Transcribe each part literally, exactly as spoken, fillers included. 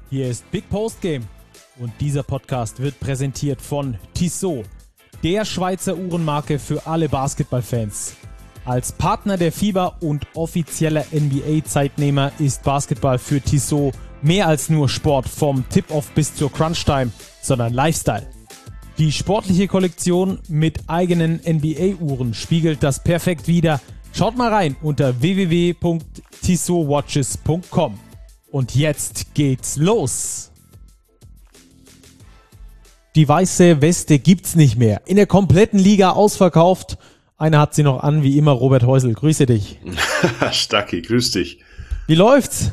Hier ist Big Post Game und dieser Podcast wird präsentiert von Tissot, der Schweizer Uhrenmarke für alle Basketballfans. Als Partner der FIBA und offizieller N B A-Zeitnehmer ist Basketball für Tissot mehr als nur Sport vom Tip-Off bis zur Crunch-Time, sondern Lifestyle. Die sportliche Kollektion mit eigenen N B A-Uhren spiegelt das perfekt wider. Schaut mal rein unter w w w punkt tissot watches punkt com. Und jetzt geht's los. Die weiße Weste gibt's nicht mehr. In der kompletten Liga ausverkauft. Einer hat sie noch an, wie immer, Robert Häusl. Grüße dich. Stacki, grüß dich. Wie läuft's?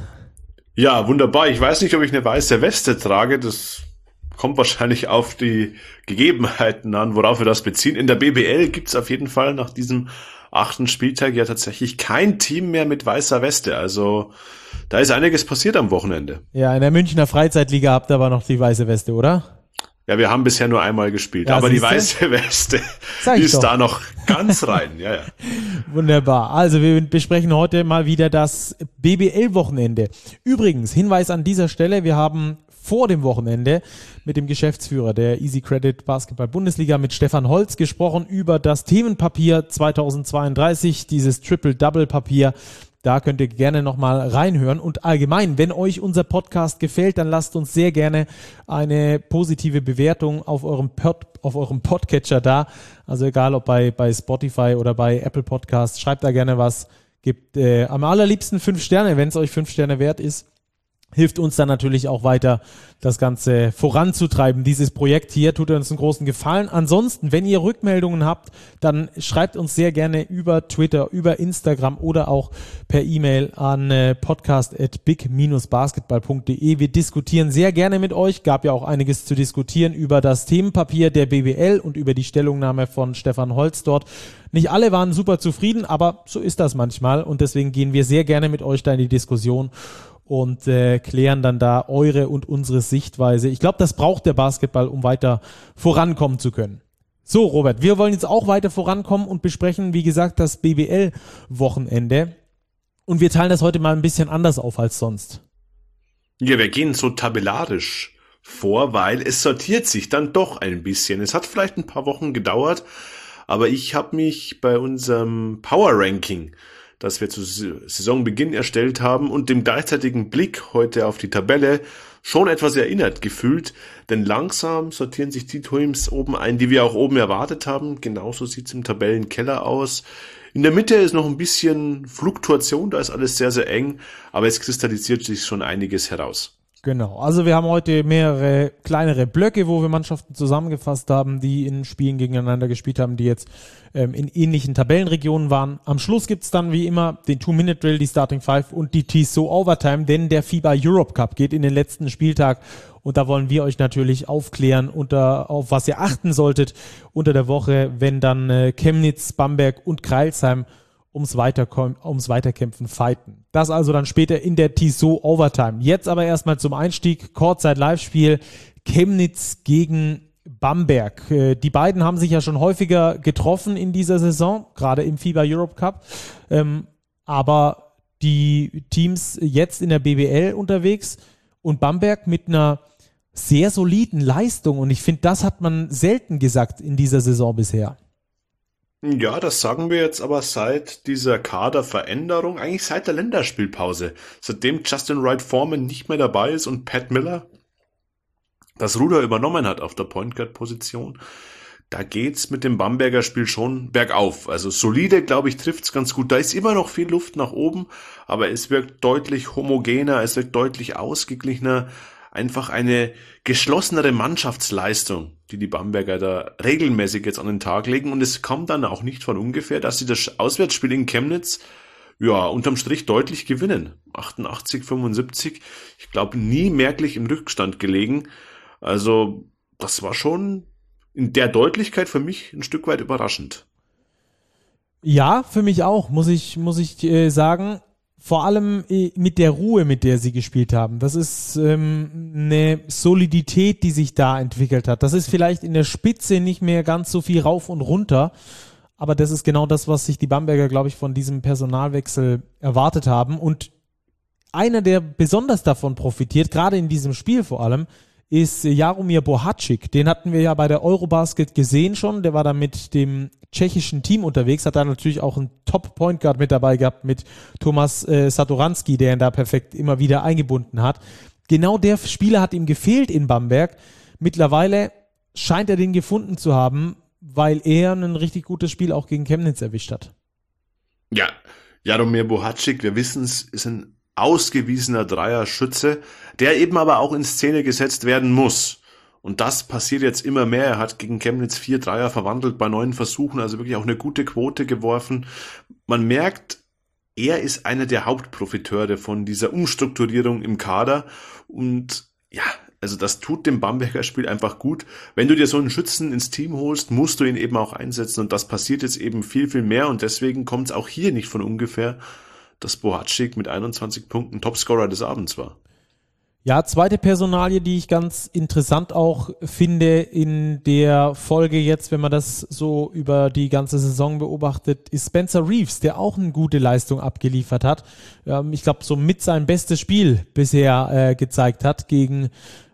Ja, wunderbar. Ich weiß nicht, ob ich eine weiße Weste trage. Das kommt wahrscheinlich auf die Gegebenheiten an, worauf wir das beziehen. In der B B L gibt's auf jeden Fall nach diesem achten Spieltag ja tatsächlich kein Team mehr mit weißer Weste. Also da ist einiges passiert am Wochenende. Ja, in der Münchner Freizeitliga habt ihr aber noch die weiße Weste, oder? Ja, wir haben bisher nur einmal gespielt, ja, aber die siehste? weiße Weste ist doch da noch ganz rein. Ja, ja. Wunderbar. Also wir besprechen heute mal wieder das B B L-Wochenende. Übrigens, Hinweis an dieser Stelle, wir haben vor dem Wochenende mit dem Geschäftsführer der Easy Credit Basketball Bundesliga, mit Stefan Holz, gesprochen über das Themenpapier zweitausendzweiunddreißig, dieses Triple-Double-Papier. Da könnt ihr gerne nochmal reinhören. Und allgemein, wenn euch unser Podcast gefällt, dann lasst uns sehr gerne eine positive Bewertung auf eurem, Pod, auf eurem Podcatcher da. Also egal, ob bei, bei Spotify oder bei Apple Podcasts, schreibt da gerne was. Gebt äh, am allerliebsten fünf Sterne, wenn es euch fünf Sterne wert ist. Hilft uns dann natürlich auch weiter, das Ganze voranzutreiben. Dieses Projekt hier tut uns einen großen Gefallen. Ansonsten, wenn ihr Rückmeldungen habt, dann schreibt uns sehr gerne über Twitter, über Instagram oder auch per E-Mail an äh, podcast at big dash basketball punkt de. Wir diskutieren sehr gerne mit euch. Gab ja auch einiges zu diskutieren über das Themenpapier der B B L und über die Stellungnahme von Stefan Holz dort. Nicht alle waren super zufrieden, aber so ist das manchmal und deswegen gehen wir sehr gerne mit euch da in die Diskussion und äh, klären dann da eure und unsere Sichtweise. Ich glaube, das braucht der Basketball, um weiter vorankommen zu können. So, Robert, wir wollen jetzt auch weiter vorankommen und besprechen, wie gesagt, das B B L-Wochenende. Und wir teilen das heute mal ein bisschen anders auf als sonst. Ja, wir gehen so tabellarisch vor, weil es sortiert sich dann doch ein bisschen. Es hat vielleicht ein paar Wochen gedauert, aber ich habe mich bei unserem Power-Ranking, das wir zu Saisonbeginn erstellt haben und dem gleichzeitigen Blick heute auf die Tabelle schon etwas erinnert gefühlt, denn langsam sortieren sich die Teams oben ein, die wir auch oben erwartet haben. Genauso sieht es im Tabellenkeller aus. In der Mitte ist noch ein bisschen Fluktuation, da ist alles sehr, sehr eng, aber es kristallisiert sich schon einiges heraus. Genau, also wir haben heute mehrere kleinere Blöcke, wo wir Mannschaften zusammengefasst haben, die in Spielen gegeneinander gespielt haben, die jetzt ähm, in ähnlichen Tabellenregionen waren. Am Schluss gibt's dann wie immer den Two-Minute-Drill, die Starting Five und die Tissot Overtime, denn der FIBA Europe Cup geht in den letzten Spieltag und da wollen wir euch natürlich aufklären, unter, auf was ihr achten solltet unter der Woche, wenn dann äh, Chemnitz, Bamberg und Crailsheim ums, Weiterkom- ums Weiterkämpfen fighten. Das also dann später in der Tissot Overtime. Jetzt aber erstmal zum Einstieg, Kurzzeit-Live-Spiel, Chemnitz gegen Bamberg. Die beiden haben sich ja schon häufiger getroffen in dieser Saison, gerade im FIBA Europe Cup. Ähm, aber die Teams jetzt in der B B L unterwegs und Bamberg mit einer sehr soliden Leistung. Und ich finde, das hat man selten gesagt in dieser Saison bisher. Ja, das sagen wir jetzt aber seit dieser Kaderveränderung, eigentlich seit der Länderspielpause. Seitdem Justin Wright Foreman nicht mehr dabei ist und Pat Miller das Ruder übernommen hat auf der Point Guard Position, da geht's mit dem Bamberger Spiel schon bergauf. Also solide, glaube ich, trifft's ganz gut. Da ist immer noch viel Luft nach oben, aber es wirkt deutlich homogener, es wirkt deutlich ausgeglichener. Einfach eine geschlossenere Mannschaftsleistung, die die Bamberger da regelmäßig jetzt an den Tag legen. Und es kommt dann auch nicht von ungefähr, dass sie das Auswärtsspiel in Chemnitz ja unterm Strich deutlich gewinnen. achtundachtzig fünfundsiebzig. Ich glaube, nie merklich im Rückstand gelegen. Also das war schon in der Deutlichkeit für mich ein Stück weit überraschend. Ja, für mich auch, muss ich, muss ich äh, sagen. Vor allem mit der Ruhe, mit der sie gespielt haben. Das ist ähm, eine Solidität, die sich da entwickelt hat. Das ist vielleicht in der Spitze nicht mehr ganz so viel rauf und runter, aber das ist genau das, was sich die Bamberger, glaube ich, von diesem Personalwechsel erwartet haben. Und einer, der besonders davon profitiert, gerade in diesem Spiel vor allem, ist Jaromir Bohatschik. Den hatten wir ja bei der Eurobasket gesehen schon. Der war da mit dem tschechischen Team unterwegs, hat da natürlich auch einen Top-Point-Guard mit dabei gehabt mit Thomas äh, Satoranski, der ihn da perfekt immer wieder eingebunden hat. Genau der Spieler hat ihm gefehlt in Bamberg. Mittlerweile scheint er den gefunden zu haben, weil er ein richtig gutes Spiel auch gegen Chemnitz erwischt hat. Ja, Jaromir Bohatschik, wir wissen es, ist ein ausgewiesener Dreierschütze, der eben aber auch in Szene gesetzt werden muss. Und das passiert jetzt immer mehr. Er hat gegen Chemnitz vier Dreier verwandelt bei neun Versuchen, also wirklich auch eine gute Quote geworfen. Man merkt, er ist einer der Hauptprofiteure von dieser Umstrukturierung im Kader. Und ja, also das tut dem Bamberger Spiel einfach gut. Wenn du dir so einen Schützen ins Team holst, musst du ihn eben auch einsetzen. Und das passiert jetzt eben viel, viel mehr. Und deswegen kommt es auch hier nicht von ungefähr, dass Bohatschik mit einundzwanzig Punkten Topscorer des Abends war. Ja, zweite Personalie, die ich ganz interessant auch finde in der Folge jetzt, wenn man das so über die ganze Saison beobachtet, ist Spencer Reeves, der auch eine gute Leistung abgeliefert hat. Ähm, ich glaube, so mit sein bestes Spiel bisher äh, gezeigt hat gegen,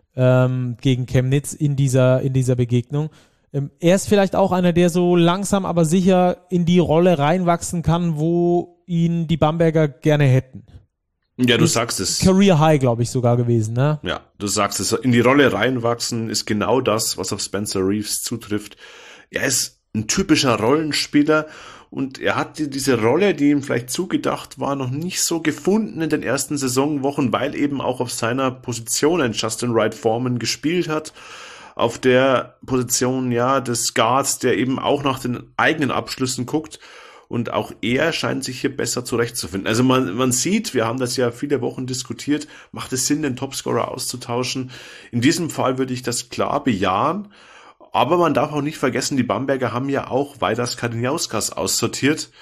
ähm, gegen Chemnitz in dieser, in dieser Begegnung. Ähm, er ist vielleicht auch einer, der so langsam, aber sicher in die Rolle reinwachsen kann, wo ihn die Bamberger gerne hätten. Ja, du ist sagst es. Career High, glaube ich, sogar gewesen, ne? Ja, du sagst es. In die Rolle reinwachsen ist genau das, was auf Spencer Reeves zutrifft. Er ist ein typischer Rollenspieler und er hat diese Rolle, die ihm vielleicht zugedacht war, noch nicht so gefunden in den ersten Saisonwochen, weil eben auch auf seiner Position ein Justin Wright Foreman gespielt hat. Auf der Position, ja, des Guards, der eben auch nach den eigenen Abschlüssen guckt. Und auch er scheint sich hier besser zurechtzufinden. Also man, man sieht, wir haben das ja viele Wochen diskutiert, macht es Sinn, den Topscorer auszutauschen? In diesem Fall würde ich das klar bejahen. Aber man darf auch nicht vergessen, die Bamberger haben ja auch Vaidas Kariniauskas aussortiert,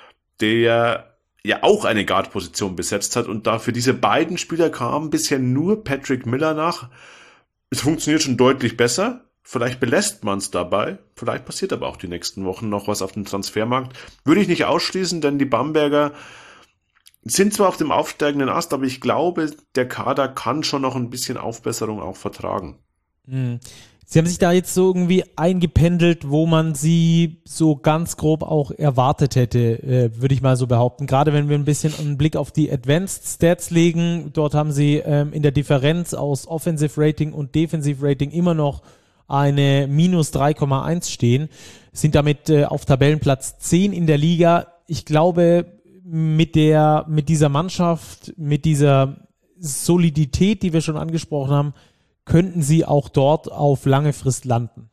der ja auch eine Guard-Position besetzt hat. Und da für diese beiden Spieler kam bisher nur Patrick Miller nach. Es funktioniert schon deutlich besser. Vielleicht belässt man es dabei, vielleicht passiert aber auch die nächsten Wochen noch was auf dem Transfermarkt. Würde ich nicht ausschließen, denn die Bamberger sind zwar auf dem aufsteigenden Ast, aber ich glaube, der Kader kann schon noch ein bisschen Aufbesserung auch vertragen. Mhm. Sie haben sich da jetzt so irgendwie eingependelt, wo man sie so ganz grob auch erwartet hätte, äh, würde ich mal so behaupten. Gerade wenn wir ein bisschen einen Blick auf die Advanced Stats legen, dort haben sie ähm, in der Differenz aus Offensive Rating und Defensive Rating immer noch eine minus drei Komma eins stehen, sind damit äh, auf Tabellenplatz zehn in der Liga. Ich glaube, mit der, mit dieser Mannschaft, mit dieser Solidität, die wir schon angesprochen haben, könnten sie auch dort auf lange Frist landen.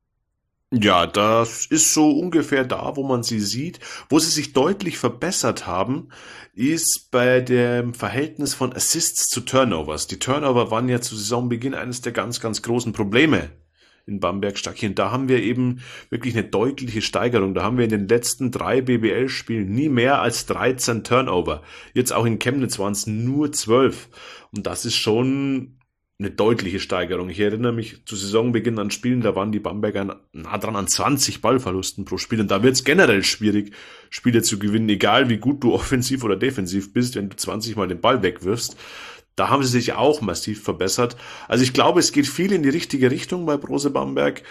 Ja, das ist so ungefähr da, wo man sie sieht. Wo sie sich deutlich verbessert haben, ist bei dem Verhältnis von Assists zu Turnovers. Die Turnover waren ja zu Saisonbeginn eines der ganz, ganz großen Probleme in Bamberg-Stachien. Da haben wir eben wirklich eine deutliche Steigerung. Da haben wir in den letzten drei B B L-Spielen nie mehr als dreizehn Turnover. Jetzt auch in Chemnitz waren es nur zwölf. Und das ist schon eine deutliche Steigerung. Ich erinnere mich zu Saisonbeginn an Spielen, da waren die Bamberger nah dran an zwanzig Ballverlusten pro Spiel. Und da wird es generell schwierig, Spiele zu gewinnen, egal wie gut du offensiv oder defensiv bist, wenn du zwanzig Mal den Ball wegwirfst. Da haben sie sich auch massiv verbessert. Also ich glaube, es geht viel in die richtige Richtung bei Brose Bamberg.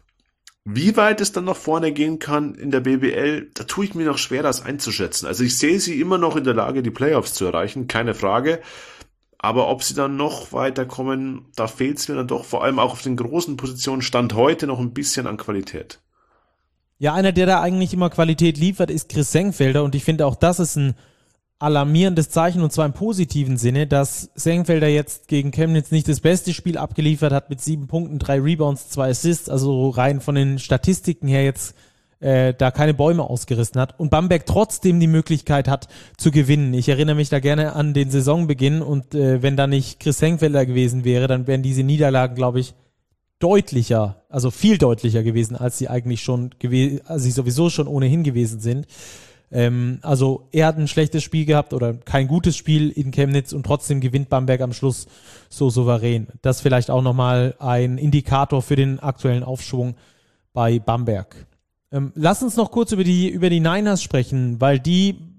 Wie weit es dann nach vorne gehen kann in der B B L, da tue ich mir noch schwer, das einzuschätzen. Also ich sehe sie immer noch in der Lage, die Playoffs zu erreichen, keine Frage. Aber ob sie dann noch weiterkommen, da fehlt es mir dann doch vor allem auch auf den großen Positionen Stand heute noch ein bisschen an Qualität. Ja, einer, der da eigentlich immer Qualität liefert, ist Chris Senkfelder. Und ich finde auch, das ist ein alarmierendes Zeichen, und zwar im positiven Sinne, dass Senkfelder jetzt gegen Chemnitz nicht das beste Spiel abgeliefert hat mit sieben Punkten, drei Rebounds, zwei Assists, also rein von den Statistiken her jetzt äh, da keine Bäume ausgerissen hat und Bamberg trotzdem die Möglichkeit hat zu gewinnen. Ich erinnere mich da gerne an den Saisonbeginn und äh, wenn da nicht Chris Senkfelder gewesen wäre, dann wären diese Niederlagen, glaube ich, deutlicher, also viel deutlicher gewesen, als sie eigentlich schon gewesen, als sie sowieso schon ohnehin gewesen sind. Ähm, also er hat ein schlechtes Spiel gehabt oder kein gutes Spiel in Chemnitz und trotzdem gewinnt Bamberg am Schluss so souverän. Das vielleicht auch nochmal ein Indikator für den aktuellen Aufschwung bei Bamberg. Ähm, lass uns noch kurz über die, über die Niners sprechen, weil die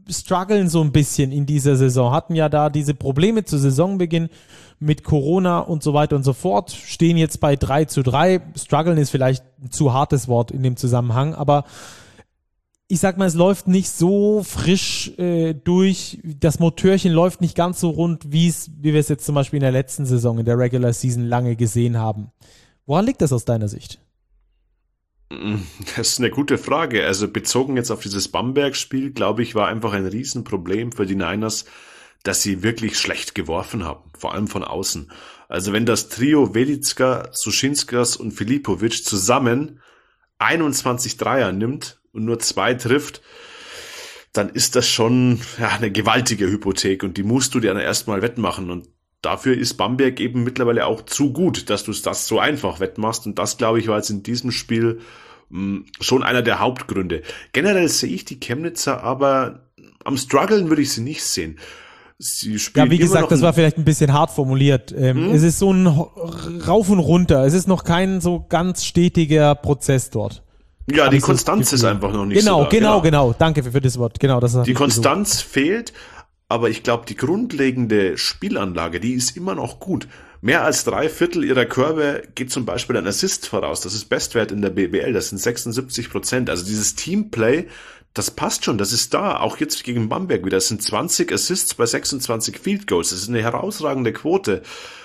strugglen so ein bisschen in dieser Saison, hatten ja da diese Probleme zu Saisonbeginn mit Corona und so weiter und so fort, stehen jetzt bei drei zu drei. Strugglen ist vielleicht ein zu hartes Wort in dem Zusammenhang, aber ich sag mal, es läuft nicht so frisch äh, durch, das Motörchen läuft nicht ganz so rund, wie es, wie wir es jetzt zum Beispiel in der letzten Saison, in der Regular Season lange gesehen haben. Woran liegt das aus deiner Sicht? Das ist eine gute Frage. Also bezogen jetzt auf dieses Bamberg-Spiel, glaube ich, war einfach ein Riesenproblem für die Niners, dass sie wirklich schlecht geworfen haben, vor allem von außen. Also wenn das Trio Velizka, Suschinskas und Filipovic zusammen einundzwanzig Dreier nimmt und nur zwei trifft, dann ist das schon ja, eine gewaltige Hypothek und die musst du dir dann erstmal wettmachen und dafür ist Bamberg eben mittlerweile auch zu gut, dass du das so einfach wettmachst und das, glaube ich, war jetzt in diesem Spiel mh, schon einer der Hauptgründe. Generell sehe ich die Chemnitzer aber am Struggeln würde ich sie nicht sehen. Sie ja, wie gesagt, das war vielleicht ein bisschen hart formuliert. Ähm, hm? Es ist so ein Rauf und Runter. Es ist noch kein so ganz stetiger Prozess dort. Ja, Hab die Konstanz ist einfach noch nicht genau, so da. Genau, genau, genau. Danke für, für das Wort. Genau, das die Konstanz gesucht. fehlt, aber ich glaube, die grundlegende Spielanlage, die ist immer noch gut. Mehr als drei Viertel ihrer Körbe geht zum Beispiel ein Assist voraus. Das ist Bestwert in der B B L. Das sind sechsundsiebzig Prozent. Also dieses Teamplay, das passt schon, das ist da. Auch jetzt gegen Bamberg wieder. Das sind zwanzig Assists bei sechsundzwanzig Field Goals. Das ist eine herausragende Quote.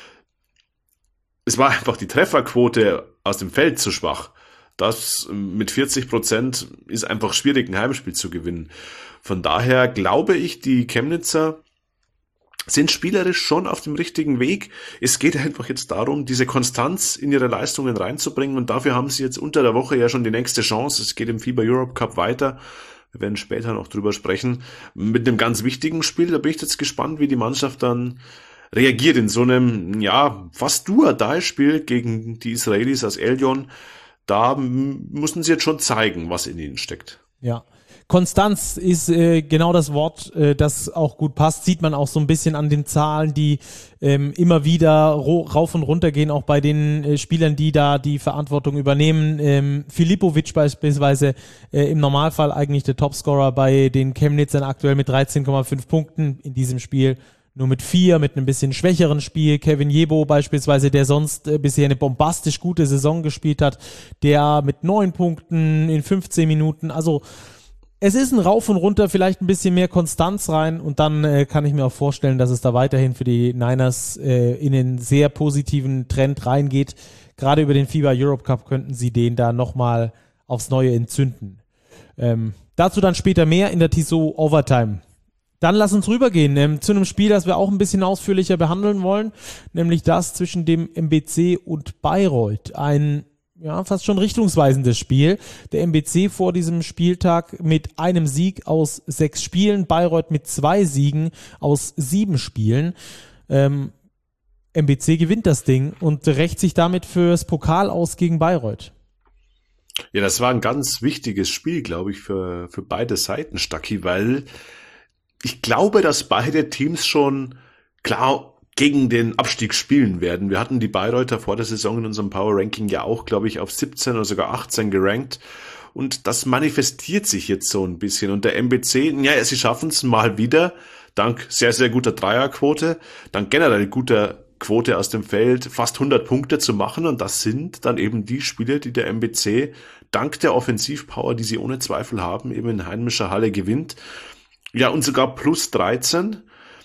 Es war einfach die Trefferquote aus dem Feld zu schwach. Das mit vierzig Prozent ist einfach schwierig, ein Heimspiel zu gewinnen. Von daher glaube ich, die Chemnitzer sind spielerisch schon auf dem richtigen Weg. Es geht einfach jetzt darum, diese Konstanz in ihre Leistungen reinzubringen und dafür haben sie jetzt unter der Woche ja schon die nächste Chance. Es geht im FIBA Europe Cup weiter. Wir werden später noch drüber sprechen. Mit einem ganz wichtigen Spiel, da bin ich jetzt gespannt, wie die Mannschaft dann reagiert in so einem, ja, fast Do-or-Die-Spiel gegen die Israelis aus Elyon. Da müssen sie jetzt schon zeigen, was in ihnen steckt. Ja. Konstanz ist äh, genau das Wort, äh, das auch gut passt. Sieht man auch so ein bisschen an den Zahlen, die ähm, immer wieder rauf und runter gehen, auch bei den äh, Spielern, die da die Verantwortung übernehmen. Ähm, Filipovic beispielsweise äh, im Normalfall eigentlich der Topscorer bei den Chemnitzern aktuell mit dreizehn Komma fünf Punkten in diesem Spiel. Nur mit vier, mit einem bisschen schwächeren Spiel. Kevin Jebo beispielsweise, der sonst äh, bisher eine bombastisch gute Saison gespielt hat, der mit neun Punkten in fünfzehn Minuten, also es ist ein Rauf und Runter, vielleicht ein bisschen mehr Konstanz rein und dann äh, kann ich mir auch vorstellen, dass es da weiterhin für die Niners äh, in einen sehr positiven Trend reingeht. Gerade über den FIBA Europe Cup könnten sie den da nochmal aufs Neue entzünden. Ähm, dazu dann später mehr in der Tissot Overtime. Dann lass uns rübergehen ähm, zu einem Spiel, das wir auch ein bisschen ausführlicher behandeln wollen, nämlich das zwischen dem M B C und Bayreuth. Ein ja, fast schon richtungsweisendes Spiel. Der M B C vor diesem Spieltag mit einem Sieg aus sechs Spielen, Bayreuth mit zwei Siegen aus sieben Spielen. Ähm, M B C gewinnt das Ding und rächt sich damit fürs Pokal aus gegen Bayreuth. Ja, das war ein ganz wichtiges Spiel, glaube ich, für, für beide Seiten, Stacki, weil ich glaube, dass beide Teams schon klar gegen den Abstieg spielen werden. Wir hatten die Bayreuther vor der Saison in unserem Power Ranking ja auch, glaube ich, auf siebzehn oder sogar achtzehn gerankt. Und das manifestiert sich jetzt so ein bisschen. Und der M B C, ja, sie schaffen es mal wieder, dank sehr, sehr guter Dreierquote, dank generell guter Quote aus dem Feld, fast hundert Punkte zu machen. Und das sind dann eben die Spiele, die der M B C dank der Offensivpower, die sie ohne Zweifel haben, eben in heimischer Halle gewinnt. Ja, und sogar plus dreizehn.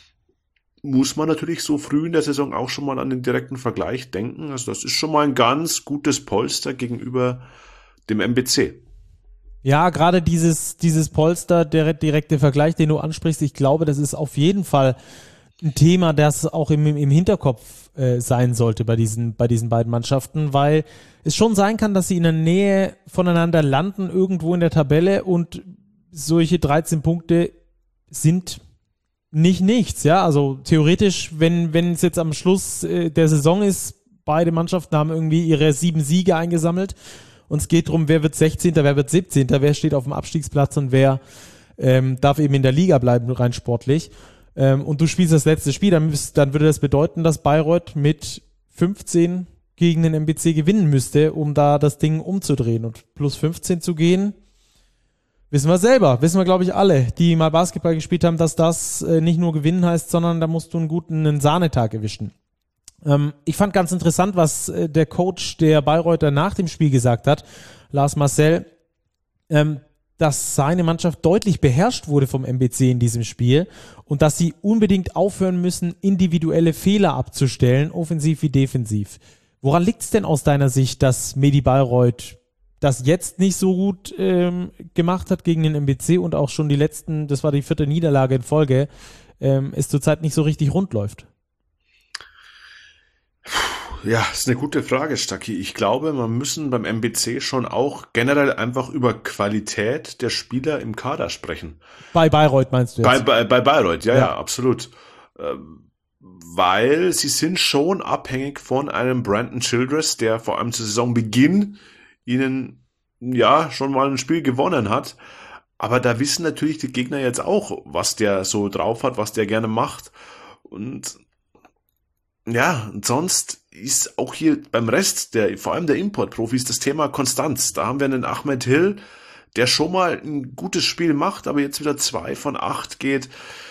Muss man natürlich so früh in der Saison auch schon mal an den direkten Vergleich denken. Also das ist schon mal ein ganz gutes Polster gegenüber dem M B C. Ja, gerade dieses, dieses Polster, der direkte Vergleich, den du ansprichst, ich glaube, das ist auf jeden Fall ein Thema, das auch im, im Hinterkopf äh, sein sollte bei diesen, bei diesen beiden Mannschaften, weil es schon sein kann, dass sie in der Nähe voneinander landen, irgendwo in der Tabelle und solche dreizehn Punkte sind nicht nichts, ja, also theoretisch, wenn wenn es jetzt am Schluss äh, der Saison ist, beide Mannschaften haben irgendwie ihre sieben Siege eingesammelt und es geht darum, wer wird sechzehnter, wer wird siebzehnter, wer steht auf dem Abstiegsplatz und wer ähm, darf eben in der Liga bleiben, rein sportlich. Ähm, und du spielst das letzte Spiel, dann, müsst, dann würde das bedeuten, dass Bayreuth mit fünfzehn gegen den M B C gewinnen müsste, um da das Ding umzudrehen und plus fünfzehn zu gehen. Wissen wir selber, wissen wir, glaube ich, alle, die mal Basketball gespielt haben, dass das äh, nicht nur gewinnen heißt, sondern da musst du einen guten einen Sahnetag erwischen. Ähm, ich fand ganz interessant, was äh, der Coach der Bayreuther nach dem Spiel gesagt hat, Lars Marcel, ähm, dass seine Mannschaft deutlich beherrscht wurde vom M B C in diesem Spiel und dass sie unbedingt aufhören müssen, individuelle Fehler abzustellen, offensiv wie defensiv. Woran liegt es denn aus deiner Sicht, dass Medi Bayreuth das jetzt nicht so gut ähm, gemacht hat gegen den M B C und auch schon die letzten, das war die vierte Niederlage in Folge, ähm, es zurzeit nicht so richtig rund läuft? Ja, ist eine gute Frage, Stacki. Ich glaube, man müssen beim M B C schon auch generell einfach über Qualität der Spieler im Kader sprechen. Bei Bayreuth meinst du jetzt? Bei, bei, bei Bayreuth, ja, ja, Ja. absolut. Ähm, weil sie sind schon abhängig von einem Brandon Childress, der vor allem zu Saisonbeginn ihnen ja schon mal ein Spiel gewonnen hat. Aber da wissen natürlich die Gegner jetzt auch, was der so drauf hat, was der gerne macht. Und ja, und sonst ist auch hier beim Rest, der vor allem der Importprofis, das Thema Konstanz. Da haben wir einen Ahmed Hill, der schon mal ein gutes Spiel macht, aber jetzt wieder zwei von acht geht.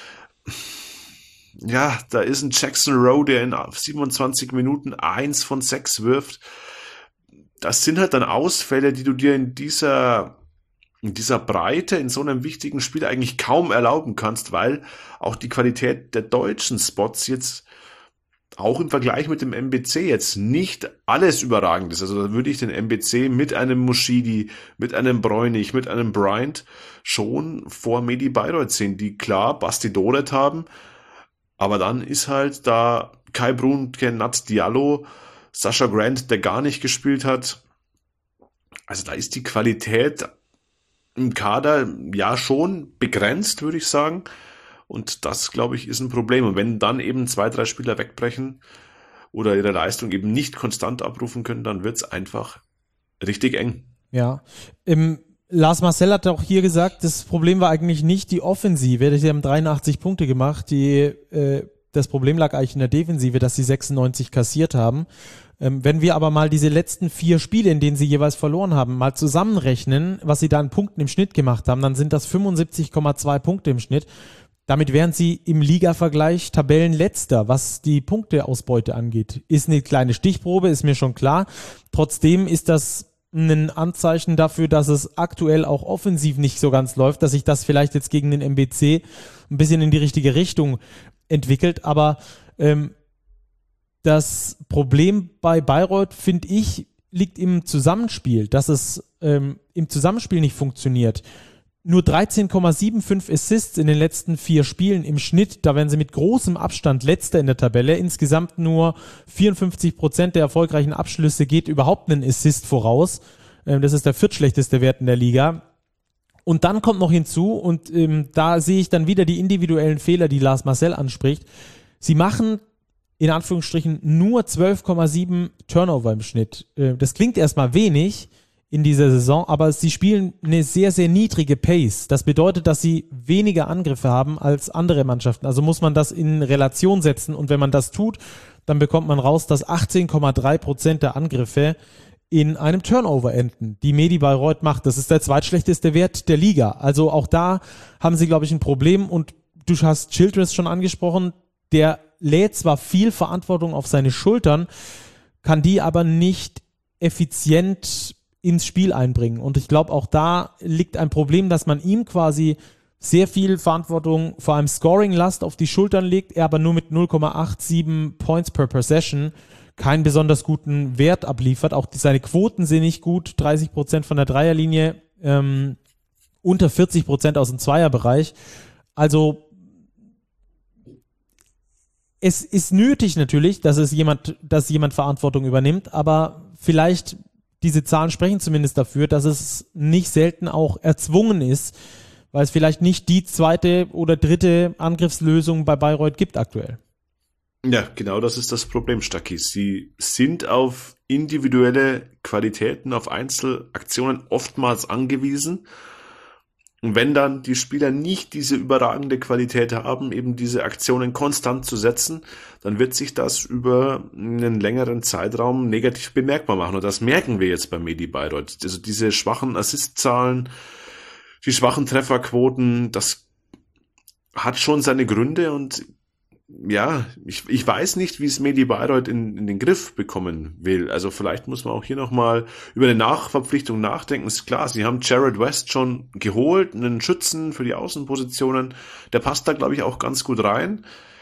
Ja, da ist ein Jackson Rowe, der in siebenundzwanzig Minuten eins von sechs wirft. Das sind halt dann Ausfälle, die du dir in dieser, in dieser Breite, in so einem wichtigen Spiel eigentlich kaum erlauben kannst, weil auch die Qualität der deutschen Spots jetzt auch im Vergleich mit dem M B C jetzt nicht alles überragend ist. Also da würde ich den M B C mit einem Moschidi, mit einem Bräunig, mit einem Bryant schon vor Medi Bayreuth sehen, die klar Basti Doret haben, aber dann ist halt da Kai Brunke, Nat Diallo, Sascha Grant, der gar nicht gespielt hat. Also da ist die Qualität im Kader ja schon begrenzt, würde ich sagen. Und das, glaube ich, ist ein Problem. Und wenn dann eben zwei, drei Spieler wegbrechen oder ihre Leistung eben nicht konstant abrufen können, dann wird es einfach richtig eng. Ja, im Lars Marcel hat auch hier gesagt, das Problem war eigentlich nicht die Offensive, sie haben dreiundachtzig Punkte gemacht, die, äh, das Problem lag eigentlich in der Defensive, dass sie sechsundneunzig kassiert haben. Ähm, wenn wir aber mal diese letzten vier Spiele, in denen sie jeweils verloren haben, mal zusammenrechnen, was sie da an Punkten im Schnitt gemacht haben, dann sind das fünfundsiebzig Komma zwei Punkte im Schnitt. Damit wären sie im Liga-Vergleich Tabellenletzter, was die Punkteausbeute angeht. Ist eine kleine Stichprobe, ist mir schon klar. Trotzdem ist das ein Anzeichen dafür, dass es aktuell auch offensiv nicht so ganz läuft, dass sich das vielleicht jetzt gegen den M B C ein bisschen in die richtige Richtung entwickelt. Aber ähm, das Problem bei Bayreuth, finde ich, liegt im Zusammenspiel, dass es ähm, im Zusammenspiel nicht funktioniert. Nur dreizehn Komma fünfundsiebzig Assists in den letzten vier Spielen im Schnitt. Da werden sie mit großem Abstand Letzter in der Tabelle. Insgesamt nur vierundfünfzig Prozent der erfolgreichen Abschlüsse geht überhaupt einen Assist voraus. Das ist der viertschlechteste Wert in der Liga. Und dann kommt noch hinzu, und ähm, da sehe ich dann wieder die individuellen Fehler, die Lars Marcel anspricht. Sie machen in Anführungsstrichen nur zwölf Komma sieben Turnover im Schnitt. Äh, das klingt erstmal wenig in dieser Saison, aber sie spielen eine sehr, sehr niedrige Pace. Das bedeutet, dass sie weniger Angriffe haben als andere Mannschaften. Also muss man das in Relation setzen, und wenn man das tut, dann bekommt man raus, dass achtzehn Komma drei Prozent der Angriffe in einem Turnover enden, die Medi Bayreuth macht. Das ist der zweitschlechteste Wert der Liga. Also auch da haben sie, glaube ich, ein Problem, und du hast Childress schon angesprochen, der lädt zwar viel Verantwortung auf seine Schultern, kann die aber nicht effizient ins Spiel einbringen. Und ich glaube, auch da liegt ein Problem, dass man ihm quasi sehr viel Verantwortung, vor allem Scoring-Last, auf die Schultern legt, er aber nur mit null Komma siebenundachtzig Points per Possession keinen besonders guten Wert abliefert. Auch die, seine Quoten sind nicht gut, dreißig Prozent von der Dreierlinie, ähm, unter vierzig Prozent aus dem Zweierbereich. Also es ist nötig natürlich, dass es jemand, dass jemand Verantwortung übernimmt, aber vielleicht diese Zahlen sprechen zumindest dafür, dass es nicht selten auch erzwungen ist, weil es vielleicht nicht die zweite oder dritte Angriffslösung bei Bayreuth gibt aktuell. Ja, genau, das ist das Problem, Stacki. Sie sind auf individuelle Qualitäten, auf Einzelaktionen oftmals angewiesen. Und wenn dann die Spieler nicht diese überragende Qualität haben, eben diese Aktionen konstant zu setzen, dann wird sich das über einen längeren Zeitraum negativ bemerkbar machen. Und das merken wir jetzt bei Medi Bayreuth. Also diese schwachen Assistzahlen, die schwachen Trefferquoten, das hat schon seine Gründe und ja, ich, ich weiß nicht, wie es Medi Bayreuth in, in den Griff bekommen will. Also vielleicht muss man auch hier nochmal über eine Nachverpflichtung nachdenken. Ist klar, sie haben Jared West schon geholt, einen Schützen für die Außenpositionen. Der passt da, glaube ich, auch ganz gut rein.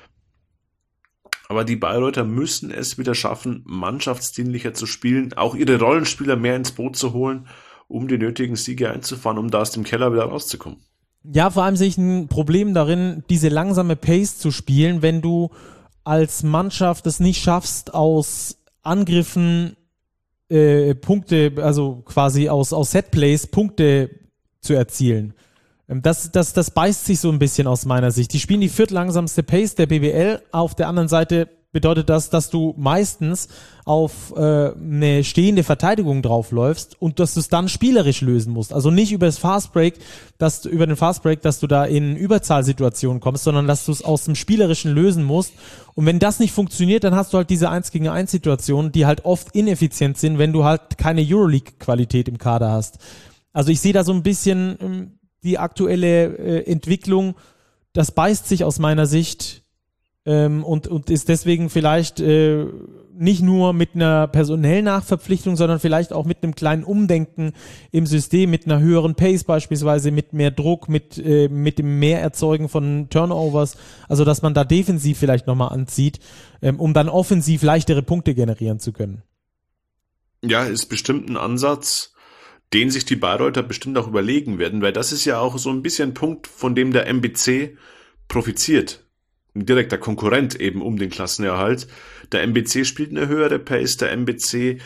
Aber die Bayreuther müssen es wieder schaffen, mannschaftsdienlicher zu spielen, auch ihre Rollenspieler mehr ins Boot zu holen, um die nötigen Siege einzufahren, um da aus dem Keller wieder rauszukommen. Ja, vor allem sehe ich ein Problem darin, diese langsame Pace zu spielen, wenn du als Mannschaft es nicht schaffst, aus Angriffen äh, Punkte, also quasi aus, aus Setplays Punkte zu erzielen. Das, das, das beißt sich so ein bisschen aus meiner Sicht. Die spielen die viertlangsamste Pace der B B L. Auf der anderen Seite bedeutet das, dass du meistens auf äh, eine stehende Verteidigung draufläufst und dass du es dann spielerisch lösen musst. Also nicht über das Fastbreak, dass du über den Fastbreak, dass du da in Überzahlsituationen kommst, sondern dass du es aus dem Spielerischen lösen musst. Und wenn das nicht funktioniert, dann hast du halt diese eins gegen eins Situationen, die halt oft ineffizient sind, wenn du halt keine Euroleague-Qualität im Kader hast. Also ich sehe da so ein bisschen ähm, die aktuelle äh, Entwicklung, das beißt sich aus meiner Sicht ähm, und, und ist deswegen vielleicht äh, nicht nur mit einer personellen Nachverpflichtung, sondern vielleicht auch mit einem kleinen Umdenken im System, mit einer höheren Pace beispielsweise, mit mehr Druck, mit, äh, mit dem Mehrerzeugen von Turnovers, also dass man da defensiv vielleicht nochmal anzieht, ähm, um dann offensiv leichtere Punkte generieren zu können. Ja, ist bestimmt ein Ansatz, den sich die Bayreuther bestimmt auch überlegen werden, weil das ist ja auch so ein bisschen ein Punkt, von dem der M B C profitiert. Ein direkter Konkurrent eben um den Klassenerhalt. Der M B C spielt eine höhere Pace, der M B C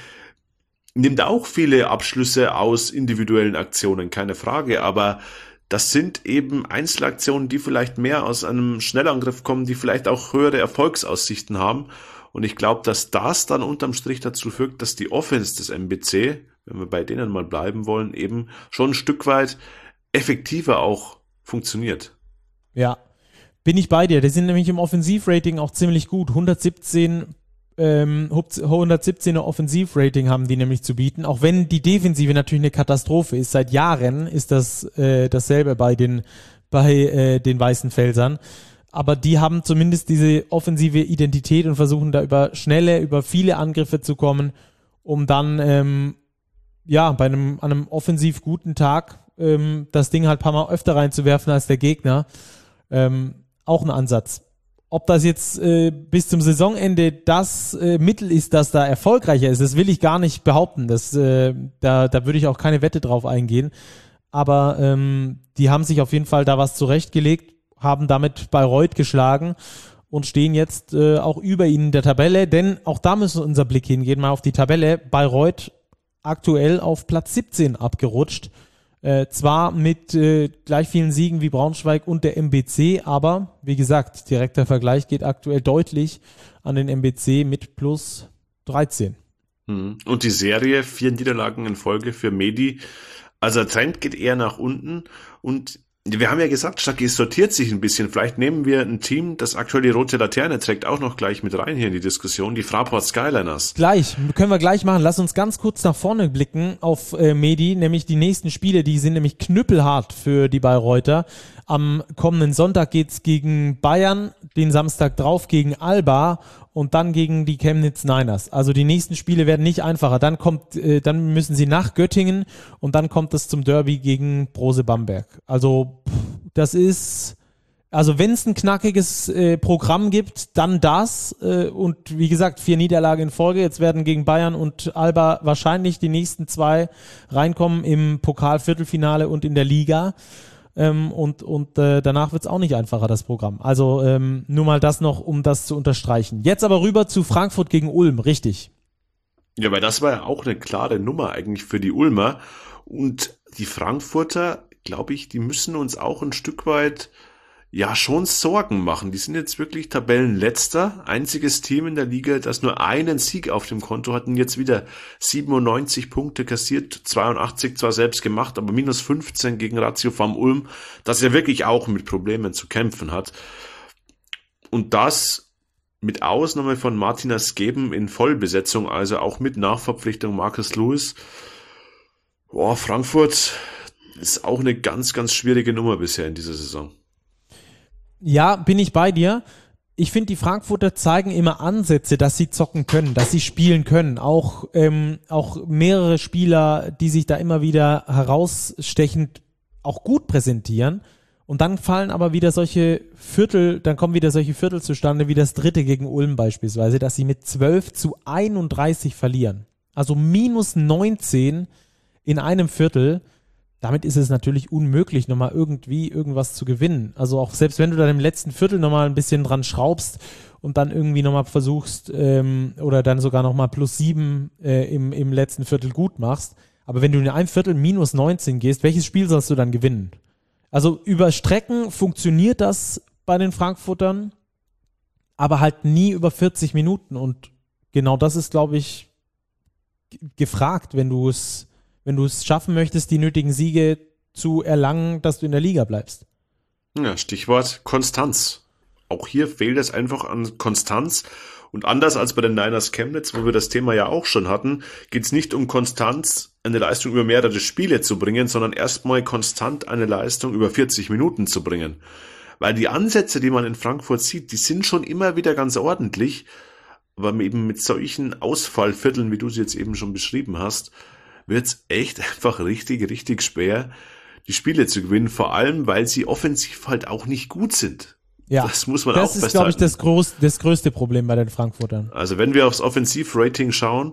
nimmt auch viele Abschlüsse aus individuellen Aktionen, keine Frage, aber das sind eben Einzelaktionen, die vielleicht mehr aus einem Schnellangriff kommen, die vielleicht auch höhere Erfolgsaussichten haben. Und ich glaube, dass das dann unterm Strich dazu führt, dass die Offense des M B C, wenn wir bei denen mal bleiben wollen, eben schon ein Stück weit effektiver auch funktioniert. Ja, bin ich bei dir. Die sind nämlich im Offensivrating auch ziemlich gut. hundertsiebzehn, ähm, hundertsiebzehner Offensivrating haben die nämlich zu bieten. Auch wenn die Defensive natürlich eine Katastrophe ist. Seit Jahren ist das äh, dasselbe bei den, bei äh, den Weißen Felsern. Aber die haben zumindest diese offensive Identität und versuchen da über schnelle, über viele Angriffe zu kommen, um dann ähm, ja bei einem, an einem offensiv guten Tag ähm, das Ding halt ein paar Mal öfter reinzuwerfen als der Gegner. Ähm, auch ein Ansatz. Ob das jetzt äh, bis zum Saisonende das äh, Mittel ist, das da erfolgreicher ist, das will ich gar nicht behaupten. Das, äh, da, da würde ich auch keine Wette drauf eingehen. Aber ähm, die haben sich auf jeden Fall da was zurechtgelegt, haben damit Bayreuth geschlagen und stehen jetzt äh, auch über ihnen in der Tabelle, denn auch da müssen unser Blick hingehen, mal auf die Tabelle. Bayreuth aktuell auf Platz siebzehn abgerutscht. Äh, zwar mit äh, gleich vielen Siegen wie Braunschweig und der M B C, aber wie gesagt, direkter Vergleich geht aktuell deutlich an den M B C mit plus dreizehn. Und die Serie, vier Niederlagen in Folge für Medi. Also der Trend geht eher nach unten und wir haben ja gesagt, Stucky, es sortiert sich ein bisschen. Vielleicht nehmen wir ein Team, das aktuell die rote Laterne trägt, auch noch gleich mit rein hier in die Diskussion, die Fraport Skyliners. Gleich, können wir gleich machen. Lass uns ganz kurz nach vorne blicken auf äh, Medi, nämlich die nächsten Spiele, die sind nämlich knüppelhart für die Bayreuther. Am kommenden Sonntag geht's gegen Bayern, den Samstag drauf gegen Alba und dann gegen die Chemnitz Niners. Also die nächsten Spiele werden nicht einfacher. Dann kommt, äh, dann müssen sie nach Göttingen und dann kommt es zum Derby gegen Brose Bamberg. Also pff, das ist, also wenn es ein knackiges äh, Programm gibt, dann das. Äh, und wie gesagt, vier Niederlagen in Folge. Jetzt werden gegen Bayern und Alba wahrscheinlich die nächsten zwei reinkommen im Pokal-Viertelfinale und in der Liga. Ähm, und und äh, danach wird es auch nicht einfacher, das Programm. Also ähm, nur mal das noch, um das zu unterstreichen. Jetzt aber rüber zu Frankfurt gegen Ulm, richtig? Ja, weil das war ja auch eine klare Nummer eigentlich für die Ulmer. Und die Frankfurter, glaube ich, die müssen uns auch ein Stück weit ja schon Sorgen machen. Die sind jetzt wirklich Tabellenletzter, einziges Team in der Liga, das nur einen Sieg auf dem Konto hat und jetzt wieder siebenundneunzig Punkte kassiert, zweiundachtzig zwar selbst gemacht, aber minus fünfzehn gegen Ratio Farm Ulm, das ja wirklich auch mit Problemen zu kämpfen hat. Und das mit Ausnahme von Martina Skeben in Vollbesetzung, also auch mit Nachverpflichtung Marcus Lewis. Boah, Frankfurt ist auch eine ganz, ganz schwierige Nummer bisher in dieser Saison. Ja, bin ich bei dir. Ich finde, die Frankfurter zeigen immer Ansätze, dass sie zocken können, dass sie spielen können. Auch, ähm, auch mehrere Spieler, die sich da immer wieder herausstechend auch gut präsentieren. Und dann fallen aber wieder solche Viertel, dann kommen wieder solche Viertel zustande, wie das dritte gegen Ulm beispielsweise, dass sie mit zwölf zu einunddreißig verlieren. Also minus neunzehn in einem Viertel. Damit ist es natürlich unmöglich, nochmal irgendwie irgendwas zu gewinnen. Also auch selbst wenn du dann im letzten Viertel nochmal ein bisschen dran schraubst und dann irgendwie nochmal versuchst ähm, oder dann sogar nochmal plus sieben äh, im, im letzten Viertel gut machst. Aber wenn du in einem Viertel minus neunzehn gehst, welches Spiel sollst du dann gewinnen? Also über Strecken funktioniert das bei den Frankfurtern, aber halt nie über vierzig Minuten. Und genau das ist, glaube ich, g- gefragt, wenn du es wenn du es schaffen möchtest, die nötigen Siege zu erlangen, dass du in der Liga bleibst. Ja, Stichwort Konstanz. Auch hier fehlt es einfach an Konstanz. Und anders als bei den Niners Chemnitz, wo wir das Thema ja auch schon hatten, geht es nicht um Konstanz, eine Leistung über mehrere Spiele zu bringen, sondern erstmal konstant eine Leistung über vierzig Minuten zu bringen. Weil die Ansätze, die man in Frankfurt sieht, die sind schon immer wieder ganz ordentlich, aber eben mit solchen Ausfallvierteln, wie du sie jetzt eben schon beschrieben hast, wird es echt einfach richtig, richtig schwer, die Spiele zu gewinnen, vor allem, weil sie offensiv halt auch nicht gut sind. Ja, das muss man das auch ist, festhalten. glaube ich, das, groß, das größte Problem bei den Frankfurtern. Also wenn wir aufs Offensivrating schauen,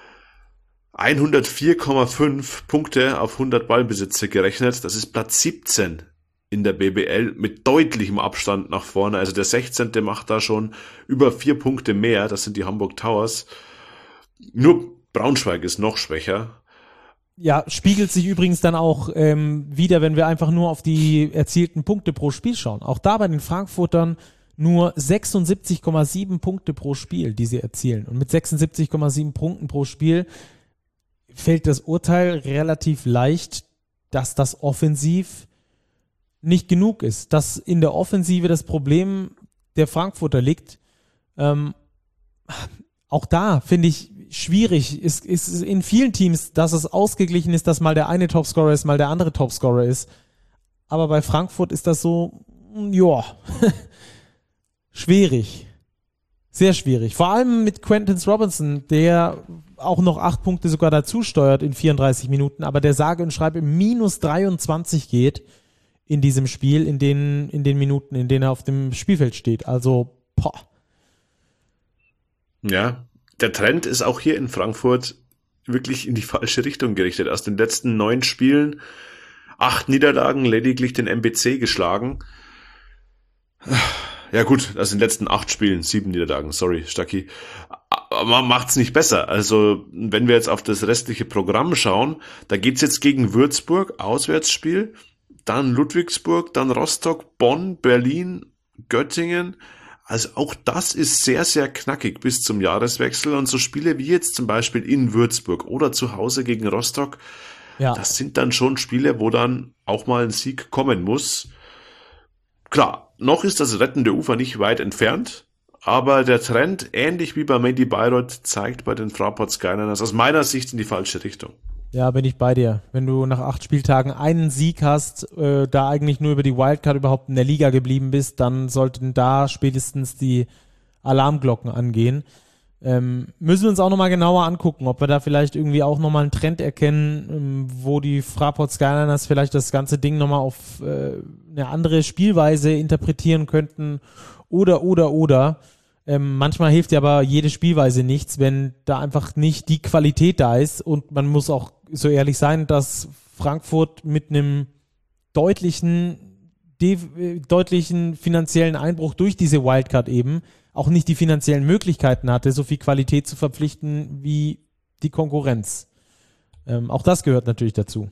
hundertvier Komma fünf Punkte auf hundert Ballbesitzer gerechnet, das ist Platz siebzehn in der B B L mit deutlichem Abstand nach vorne. Also der sechzehnte macht da schon über vier Punkte mehr, das sind die Hamburg Towers. Nur Braunschweig ist noch schwächer. Ja, spiegelt sich übrigens dann auch ähm, wieder, wenn wir einfach nur auf die erzielten Punkte pro Spiel schauen. Auch da bei den Frankfurtern nur sechsundsiebzig Komma sieben Punkte pro Spiel, die sie erzielen. Und mit sechsundsiebzig Komma sieben Punkten pro Spiel fällt das Urteil relativ leicht, dass das offensiv nicht genug ist. Dass in der Offensive das Problem der Frankfurter liegt. Ähm, auch da finde ich schwierig. Ist, ist in vielen Teams, dass es ausgeglichen ist, dass mal der eine Topscorer ist, mal der andere Topscorer ist. Aber bei Frankfurt ist das so, ja, schwierig. Sehr schwierig. Vor allem mit Quentin Robinson, der auch noch acht Punkte sogar dazu steuert in vierunddreißig Minuten, aber der sage und schreibe im minus dreiundzwanzig geht in diesem Spiel, in den, in den Minuten, in denen er auf dem Spielfeld steht. Also, boah. Ja, der Trend ist auch hier in Frankfurt wirklich in die falsche Richtung gerichtet. Aus den letzten neun Spielen acht Niederlagen, lediglich den M B C geschlagen. Ja gut, aus den letzten acht Spielen sieben Niederlagen, sorry, Stacki. Aber man macht's nicht besser. Also wenn wir jetzt auf das restliche Programm schauen, da geht's jetzt gegen Würzburg, Auswärtsspiel, dann Ludwigsburg, dann Rostock, Bonn, Berlin, Göttingen. Also auch das ist sehr, sehr knackig bis zum Jahreswechsel. Und so Spiele wie jetzt zum Beispiel in Würzburg oder zu Hause gegen Rostock, ja. Das sind dann schon Spiele, wo dann auch mal ein Sieg kommen muss. Klar, noch ist das rettende Ufer nicht weit entfernt, aber der Trend, ähnlich wie bei Mandy Bayreuth, zeigt bei den Fraport Skyliners aus meiner Sicht in die falsche Richtung. Ja, bin ich bei dir. Wenn du nach acht Spieltagen einen Sieg hast, äh, da eigentlich nur über die Wildcard überhaupt in der Liga geblieben bist, dann sollten da spätestens die Alarmglocken angehen. Ähm, müssen wir uns auch nochmal genauer angucken, ob wir da vielleicht irgendwie auch nochmal einen Trend erkennen, ähm, wo die Fraport Skyliners vielleicht das ganze Ding nochmal auf äh, eine andere Spielweise interpretieren könnten oder, oder, oder. Ähm, manchmal hilft ja aber jede Spielweise nichts, wenn da einfach nicht die Qualität da ist, und man muss auch so ehrlich sein, dass Frankfurt mit einem deutlichen, de- deutlichen finanziellen Einbruch durch diese Wildcard eben auch nicht die finanziellen Möglichkeiten hatte, so viel Qualität zu verpflichten wie die Konkurrenz. Ähm, auch das gehört natürlich dazu.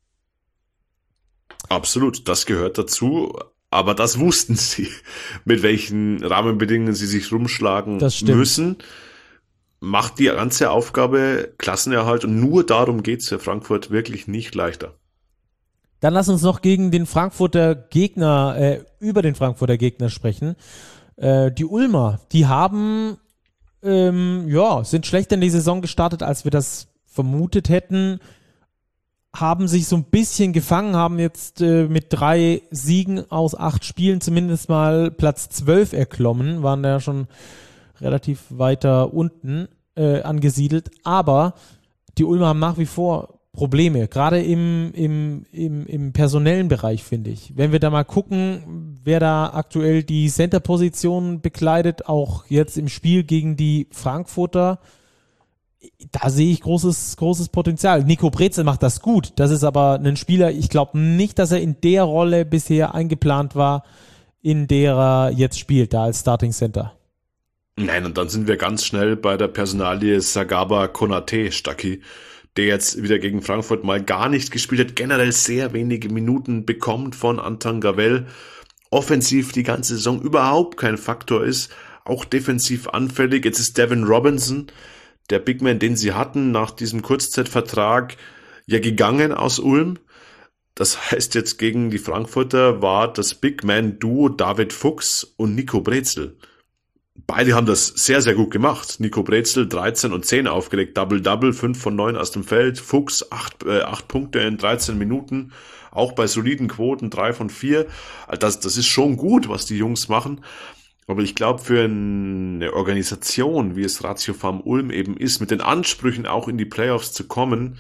Absolut, das gehört dazu. Aber das wussten sie, mit welchen Rahmenbedingungen sie sich rumschlagen müssen. Macht die ganze Aufgabe Klassenerhalt, und nur darum geht's für Frankfurt wirklich nicht leichter. Dann lass uns noch gegen den Frankfurter Gegner, äh, über den Frankfurter Gegner sprechen. Äh, die Ulmer, die haben, ähm, ja, sind schlechter in die Saison gestartet, als wir das vermutet hätten. haben sich so ein bisschen gefangen, haben jetzt äh, mit drei Siegen aus acht Spielen zumindest mal Platz zwölf erklommen, waren da ja schon relativ weiter unten äh, angesiedelt, aber die Ulmer haben nach wie vor Probleme, gerade im, im, im, im personellen Bereich, finde ich. Wenn wir da mal gucken, wer da aktuell die Center-Position bekleidet, auch jetzt im Spiel gegen die Frankfurter, da sehe ich großes, großes Potenzial. Nico Brezel macht das gut. Das ist aber ein Spieler, ich glaube nicht, dass er in der Rolle bisher eingeplant war, in der er jetzt spielt, da als Starting Center. Nein, und dann sind wir ganz schnell bei der Personalie Sagaba Konate, Stacki, der jetzt wieder gegen Frankfurt mal gar nicht gespielt hat, generell sehr wenige Minuten bekommt von Anton Gavel, offensiv die ganze Saison überhaupt kein Faktor ist, auch defensiv anfällig. Jetzt ist Devin Robinson, der Big Man, den sie hatten, nach diesem Kurzzeitvertrag ja gegangen aus Ulm. Das heißt, jetzt gegen die Frankfurter war das Big Man-Duo David Fuchs und Nico Brezel. Beide haben das sehr, sehr gut gemacht. Nico Brezel dreizehn und zehn aufgelegt, Double-Double, fünf von neun aus dem Feld. Fuchs acht äh, acht Punkte in dreizehn Minuten, auch bei soliden Quoten, drei von vier. Das, das ist schon gut, was die Jungs machen. Aber ich glaube, für eine Organisation, wie es Ratio Farm Ulm eben ist, mit den Ansprüchen auch in die Playoffs zu kommen,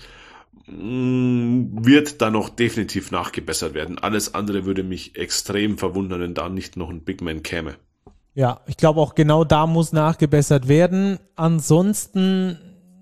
wird da noch definitiv nachgebessert werden. Alles andere würde mich extrem verwundern, wenn da nicht noch ein Big Man käme. Ja, ich glaube auch genau da muss nachgebessert werden. Ansonsten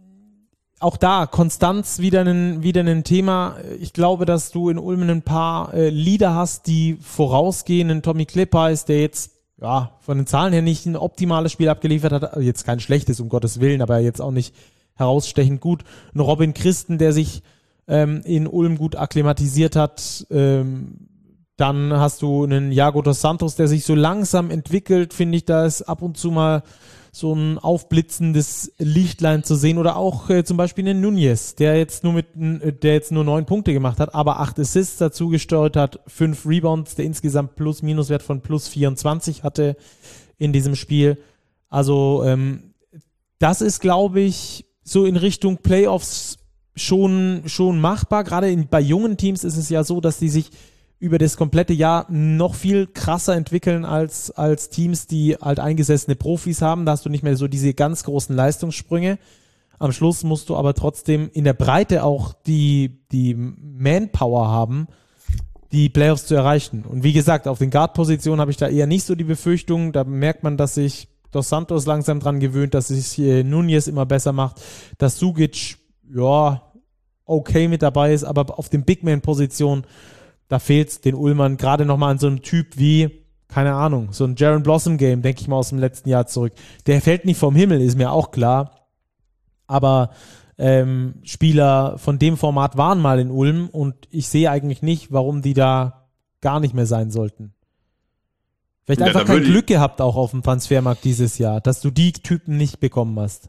auch da Konstanz wieder ein, wieder ein Thema. Ich glaube, dass du in Ulm ein paar äh, Leader hast, die vorausgehen. Ein Tommy Klippeis, der jetzt ja, von den Zahlen her nicht ein optimales Spiel abgeliefert hat, jetzt kein schlechtes, um Gottes Willen, aber jetzt auch nicht herausstechend gut. Ein Robin Christen, der sich ähm, in Ulm gut akklimatisiert hat. Ähm, dann hast du einen Iago dos Santos, der sich so langsam entwickelt, finde ich, da ist ab und zu mal so ein aufblitzendes Lichtlein zu sehen. Oder auch äh, zum Beispiel einen Nunez, der jetzt nur mit, der jetzt nur neun Punkte gemacht hat, aber acht Assists dazu gesteuert hat, fünf Rebounds, der insgesamt Plus-Minus-Wert von plus vierundzwanzig hatte in diesem Spiel. Also ähm, das ist, glaube ich, so in Richtung Playoffs schon, schon machbar. Gerade in, bei jungen Teams ist es ja so, dass die sich über das komplette Jahr noch viel krasser entwickeln als, als Teams, die halt eingesessene Profis haben. Da hast du nicht mehr so diese ganz großen Leistungssprünge. Am Schluss musst du aber trotzdem in der Breite auch die, die Manpower haben, die Playoffs zu erreichen. Und wie gesagt, auf den Guard-Positionen habe ich da eher nicht so die Befürchtung. Da merkt man, dass sich Dos Santos langsam dran gewöhnt, dass sich äh, Nunez immer besser macht, dass Sugic, ja, okay mit dabei ist, aber auf den Big-Man-Positionen da fehlt es den Ulmern gerade nochmal an so einem Typ wie, keine Ahnung, so ein Jaron Blossom Game, denke ich mal aus dem letzten Jahr zurück. Der fällt nicht vom Himmel, ist mir auch klar. Aber ähm, Spieler von dem Format waren mal in Ulm und ich sehe eigentlich nicht, warum die da gar nicht mehr sein sollten. Vielleicht ja, einfach kein Glück gehabt auch auf dem Transfermarkt dieses Jahr, dass du die Typen nicht bekommen hast.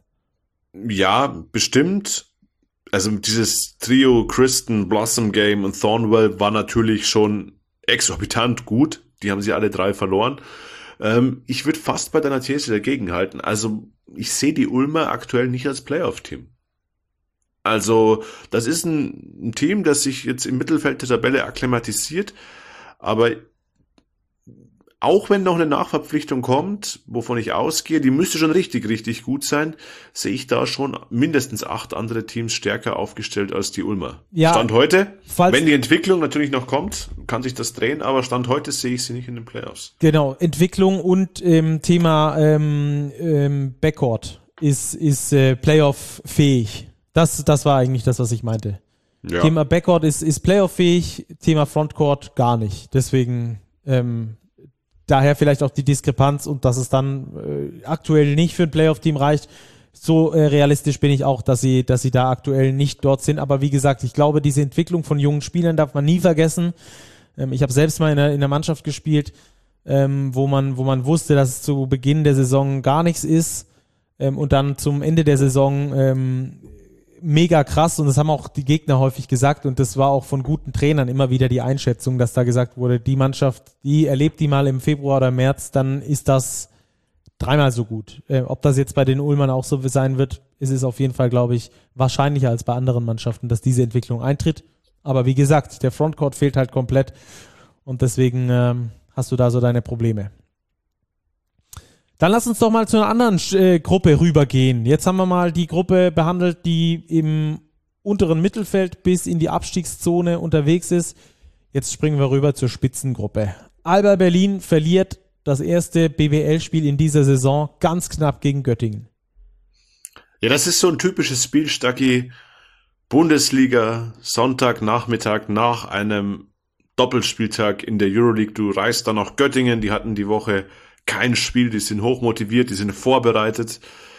Ja, bestimmt. Also dieses Trio Christen, Blossom Game und Thornwell war natürlich schon exorbitant gut. Die haben sie alle drei verloren. Ähm, ich würde fast bei deiner These dagegen halten. Also ich sehe die Ulmer aktuell nicht als Playoff-Team. Also das ist ein, ein Team, das sich jetzt im Mittelfeld der Tabelle akklimatisiert. Aber auch wenn noch eine Nachverpflichtung kommt, wovon ich ausgehe, die müsste schon richtig, richtig gut sein, sehe ich da schon mindestens acht andere Teams stärker aufgestellt als die Ulmer. Ja, Stand heute, wenn die Entwicklung natürlich noch kommt, kann sich das drehen, aber Stand heute sehe ich sie nicht in den Playoffs. Genau, Entwicklung und ähm, Thema ähm, ähm, Backcourt ist, ist äh, Playoff-fähig. Das, das war eigentlich das, was ich meinte. Ja. Thema Backcourt ist, ist Playoff-fähig, Thema Frontcourt gar nicht. Deswegen ähm, daher vielleicht auch die Diskrepanz und dass es dann äh, aktuell nicht für ein Playoff-Team reicht. So äh, realistisch bin ich auch, dass sie, dass sie da aktuell nicht dort sind. Aber wie gesagt, ich glaube, diese Entwicklung von jungen Spielern darf man nie vergessen. Ähm, ich habe selbst mal in der, in der Mannschaft gespielt, ähm, wo man, wo man wusste, dass es zu Beginn der Saison gar nichts ist ähm, und dann zum Ende der Saison ähm, mega krass, und das haben auch die Gegner häufig gesagt, und das war auch von guten Trainern immer wieder die Einschätzung, dass da gesagt wurde, die Mannschaft, die erlebt die mal im Februar oder März, dann ist das dreimal so gut. Äh, ob das jetzt bei den Ulmern auch so sein wird, ist es auf jeden Fall, glaube ich, wahrscheinlicher als bei anderen Mannschaften, dass diese Entwicklung eintritt. Aber wie gesagt, der Frontcourt fehlt halt komplett und deswegen ähm, hast du da so deine Probleme. Dann lass uns doch mal zu einer anderen äh, Gruppe rübergehen. Jetzt haben wir mal die Gruppe behandelt, die im unteren Mittelfeld bis in die Abstiegszone unterwegs ist. Jetzt springen wir rüber zur Spitzengruppe. Alba Berlin verliert das erste B B L-Spiel in dieser Saison ganz knapp gegen Göttingen. Ja, das ist so ein typisches Spiel, Stacki. Bundesliga, Sonntagnachmittag nach einem Doppelspieltag in der Euroleague. Du reist dann nach Göttingen, die hatten die Woche kein Spiel, die sind hochmotiviert, die sind vorbereitet.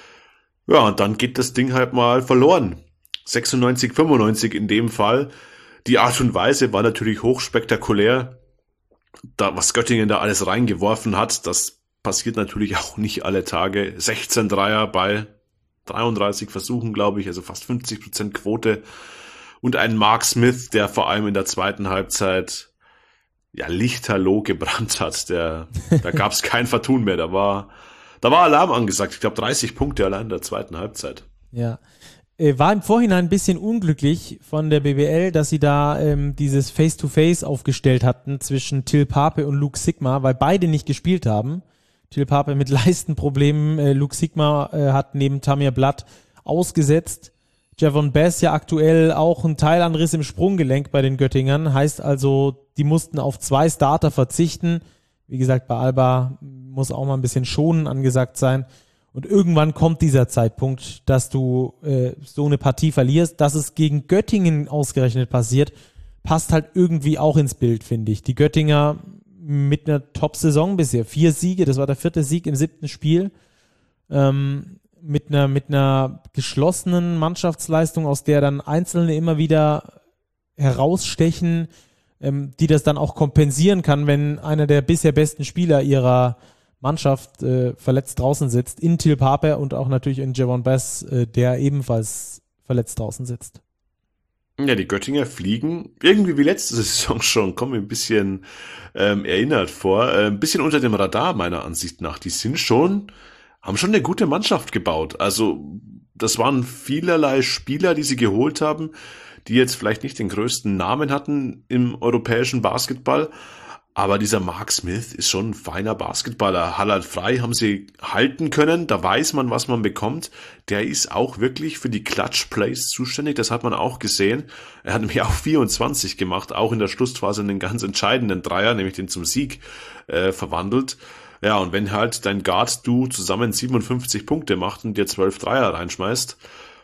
Ja, und dann geht das Ding halt mal verloren. sechsundneunzig fünfundneunzig in dem Fall. Die Art und Weise war natürlich hochspektakulär. Da, was Göttingen da alles reingeworfen hat, das passiert natürlich auch nicht alle Tage. sechzehn Dreier bei dreiunddreißig Versuchen, glaube ich, also fast fünfzig Prozent Quote. Und ein Mark Smith, der vor allem in der zweiten Halbzeit ja lichterloh gebrannt hat. Der, da gab es kein Vertun mehr. Da war, da war Alarm angesagt. Ich glaube dreißig Punkte allein in der zweiten Halbzeit. Ja. War im Vorhinein ein bisschen unglücklich von der B B L, dass sie da ähm, dieses Face-to-Face aufgestellt hatten zwischen Till Pape und Luke Sigma, weil beide nicht gespielt haben. Till Pape mit Leistenproblemen, äh, Luke Sigma äh, hat neben Tamir Blatt ausgesetzt. Javon Bass ja aktuell auch ein Teilanriss im Sprunggelenk bei den Göttingern, heißt also, die mussten auf zwei Starter verzichten. Wie gesagt, bei Alba muss auch mal ein bisschen schonen angesagt sein. Und irgendwann kommt dieser Zeitpunkt, dass du äh, so eine Partie verlierst. Dass es gegen Göttingen ausgerechnet passiert, passt halt irgendwie auch ins Bild, finde ich. Die Göttinger mit einer Top-Saison bisher. Vier Siege, das war der vierte Sieg im siebten Spiel. Ähm, mit einer, mit einer geschlossenen Mannschaftsleistung, aus der dann Einzelne immer wieder herausstechen, ähm, die das dann auch kompensieren kann, wenn einer der bisher besten Spieler ihrer Mannschaft äh, verletzt draußen sitzt, in Till Pape und auch natürlich in Javon Bass, äh, der ebenfalls verletzt draußen sitzt. Ja, die Göttinger fliegen irgendwie wie letzte Saison schon, kommen mir ein bisschen ähm, erinnert vor, äh, ein bisschen unter dem Radar meiner Ansicht nach. Die sind schon, haben schon eine gute Mannschaft gebaut. Also das waren vielerlei Spieler, die sie geholt haben, die jetzt vielleicht nicht den größten Namen hatten im europäischen Basketball. Aber dieser Mark Smith ist schon ein feiner Basketballer. Hallard Frei haben sie halten können. Da weiß man, was man bekommt. Der ist auch wirklich für die Clutch-Plays zuständig. Das hat man auch gesehen. Er hat nämlich auch vierundzwanzig gemacht, auch in der Schlussphase einen ganz entscheidenden Dreier, nämlich den zum Sieg äh, verwandelt. Ja, und wenn halt dein Guard-Du zusammen siebenundfünfzig Punkte macht und dir zwölf Dreier reinschmeißt,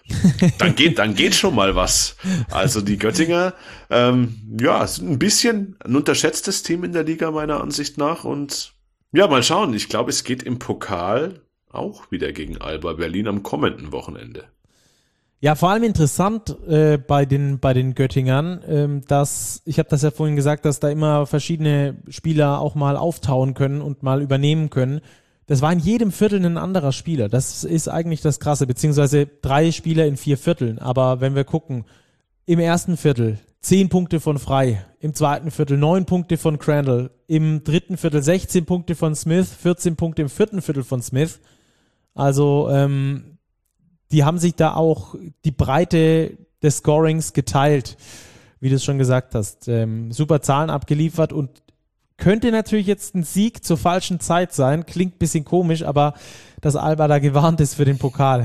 dann geht, dann geht schon mal was. Also die Göttinger, ähm, ja, sind ein bisschen ein unterschätztes Team in der Liga meiner Ansicht nach und ja, mal schauen. Ich glaube, es geht im Pokal auch wieder gegen Alba Berlin am kommenden Wochenende. Ja, vor allem interessant äh, bei den bei den Göttingern, ähm, dass, ich habe das ja vorhin gesagt, dass da immer verschiedene Spieler auch mal auftauen können und mal übernehmen können. Das war in jedem Viertel ein anderer Spieler. Das ist eigentlich das Krasse, beziehungsweise drei Spieler in vier Vierteln. Aber wenn wir gucken, im ersten Viertel zehn Punkte von Frei, im zweiten Viertel neun Punkte von Crandall, im dritten Viertel sechzehn Punkte von Smith, vierzehn Punkte im vierten Viertel von Smith. Also ähm, die haben sich da auch die Breite des Scorings geteilt, wie du es schon gesagt hast. Ähm, super Zahlen abgeliefert und könnte natürlich jetzt ein Sieg zur falschen Zeit sein. Klingt ein bisschen komisch, aber dass Alba da gewarnt ist für den Pokal.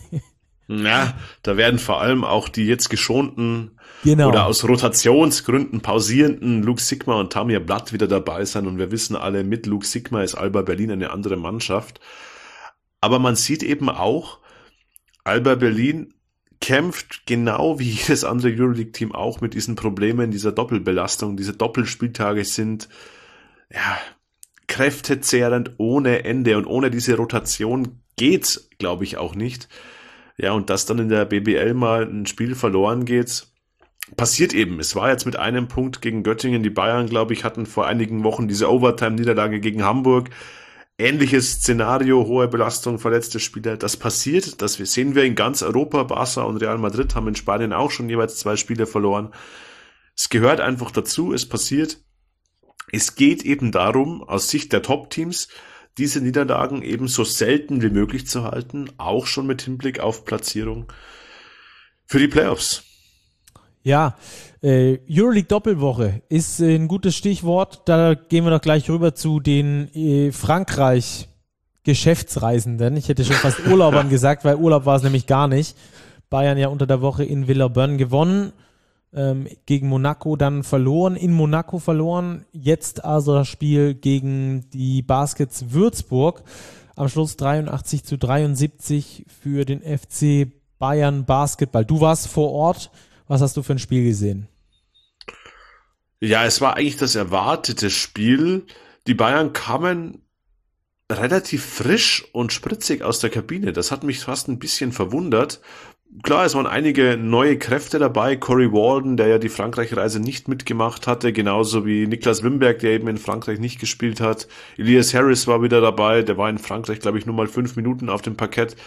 Ja, da werden vor allem auch die jetzt geschonten genau. oder aus Rotationsgründen pausierenden Luke Sigma und Tamir Blatt wieder dabei sein. Und wir wissen alle, mit Luke Sigma ist Alba Berlin eine andere Mannschaft. Aber man sieht eben auch, Alba Berlin kämpft genau wie jedes andere Euroleague-Team auch mit diesen Problemen, dieser Doppelbelastung. Diese Doppelspieltage sind ja kräftezehrend ohne Ende und ohne diese Rotation geht's, glaube ich, auch nicht. Ja, und dass dann in der B B L mal ein Spiel verloren geht, passiert eben. Es war jetzt mit einem Punkt gegen Göttingen. Die Bayern, glaube ich, hatten vor einigen Wochen diese Overtime-Niederlage gegen Hamburg. Ähnliches Szenario, hohe Belastung, verletzte Spieler. Das passiert, das sehen wir in ganz Europa. Barca und Real Madrid haben in Spanien auch schon jeweils zwei Spiele verloren. Es gehört einfach dazu, es passiert. Es geht eben darum, aus Sicht der Top-Teams, diese Niederlagen eben so selten wie möglich zu halten, auch schon mit Hinblick auf Platzierung für die Playoffs. Ja, äh, Euroleague-Doppelwoche ist äh, ein gutes Stichwort. Da gehen wir doch gleich rüber zu den äh, Frankreich-Geschäftsreisenden. Ich hätte schon fast Urlaubern gesagt, weil Urlaub war es nämlich gar nicht. Bayern ja unter der Woche in Villeurbanne gewonnen, ähm, gegen Monaco dann verloren, in Monaco verloren. Jetzt also das Spiel gegen die Baskets Würzburg. Am Schluss dreiundachtzig zu dreiundsiebzig für den F C Bayern Basketball. Du warst vor Ort. Was hast du für ein Spiel gesehen? Ja, es war eigentlich das erwartete Spiel. Die Bayern kamen relativ frisch und spritzig aus der Kabine. Das hat mich fast ein bisschen verwundert. Klar, es waren einige neue Kräfte dabei. Corey Walden, der ja die Frankreich-Reise nicht mitgemacht hatte, genauso wie Niklas Wimberg, der eben in Frankreich nicht gespielt hat. Elias Harris war wieder dabei, der war in Frankreich, glaube ich, nur mal fünf Minuten auf dem Parkett.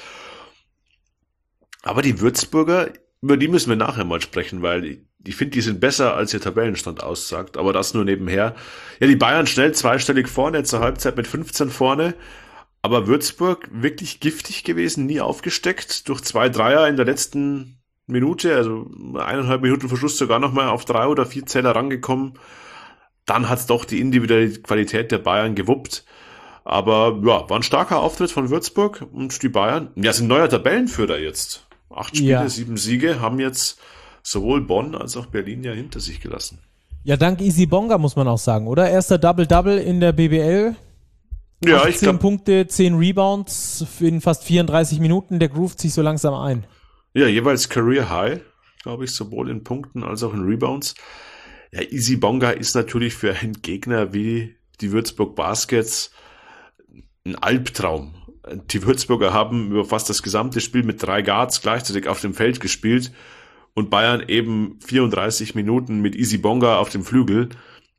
Aber die Würzburger, über die müssen wir nachher mal sprechen, weil ich, ich finde, die sind besser, als ihr Tabellenstand aussagt. Aber das nur nebenher. Ja, die Bayern schnell zweistellig vorne, zur Halbzeit mit fünfzehn vorne. Aber Würzburg wirklich giftig gewesen, nie aufgesteckt. Durch zwei Dreier in der letzten Minute, also eineinhalb Minuten Verschluss sogar nochmal auf drei oder vier Zähler rangekommen. Dann hat's doch die individuelle Qualität der Bayern gewuppt. Aber ja, war ein starker Auftritt von Würzburg und die Bayern, ja, sind neuer Tabellenführer jetzt. Acht Spiele, ja. sieben Siege, haben jetzt sowohl Bonn als auch Berlin ja hinter sich gelassen. Ja, dank Easy Bonga muss man auch sagen, oder? Erster Double-Double in der B B L. Ja, ich zehn Punkte, zehn Rebounds in fast vierunddreißig Minuten. Der groovt sich so langsam ein. Ja, jeweils Career High, glaube ich, sowohl in Punkten als auch in Rebounds. Ja, Easy Bonga ist natürlich für einen Gegner wie die Würzburg Baskets ein Albtraum. Die Würzburger haben über fast das gesamte Spiel mit drei Guards gleichzeitig auf dem Feld gespielt und Bayern eben vierunddreißig Minuten mit Easy Bonga auf dem Flügel.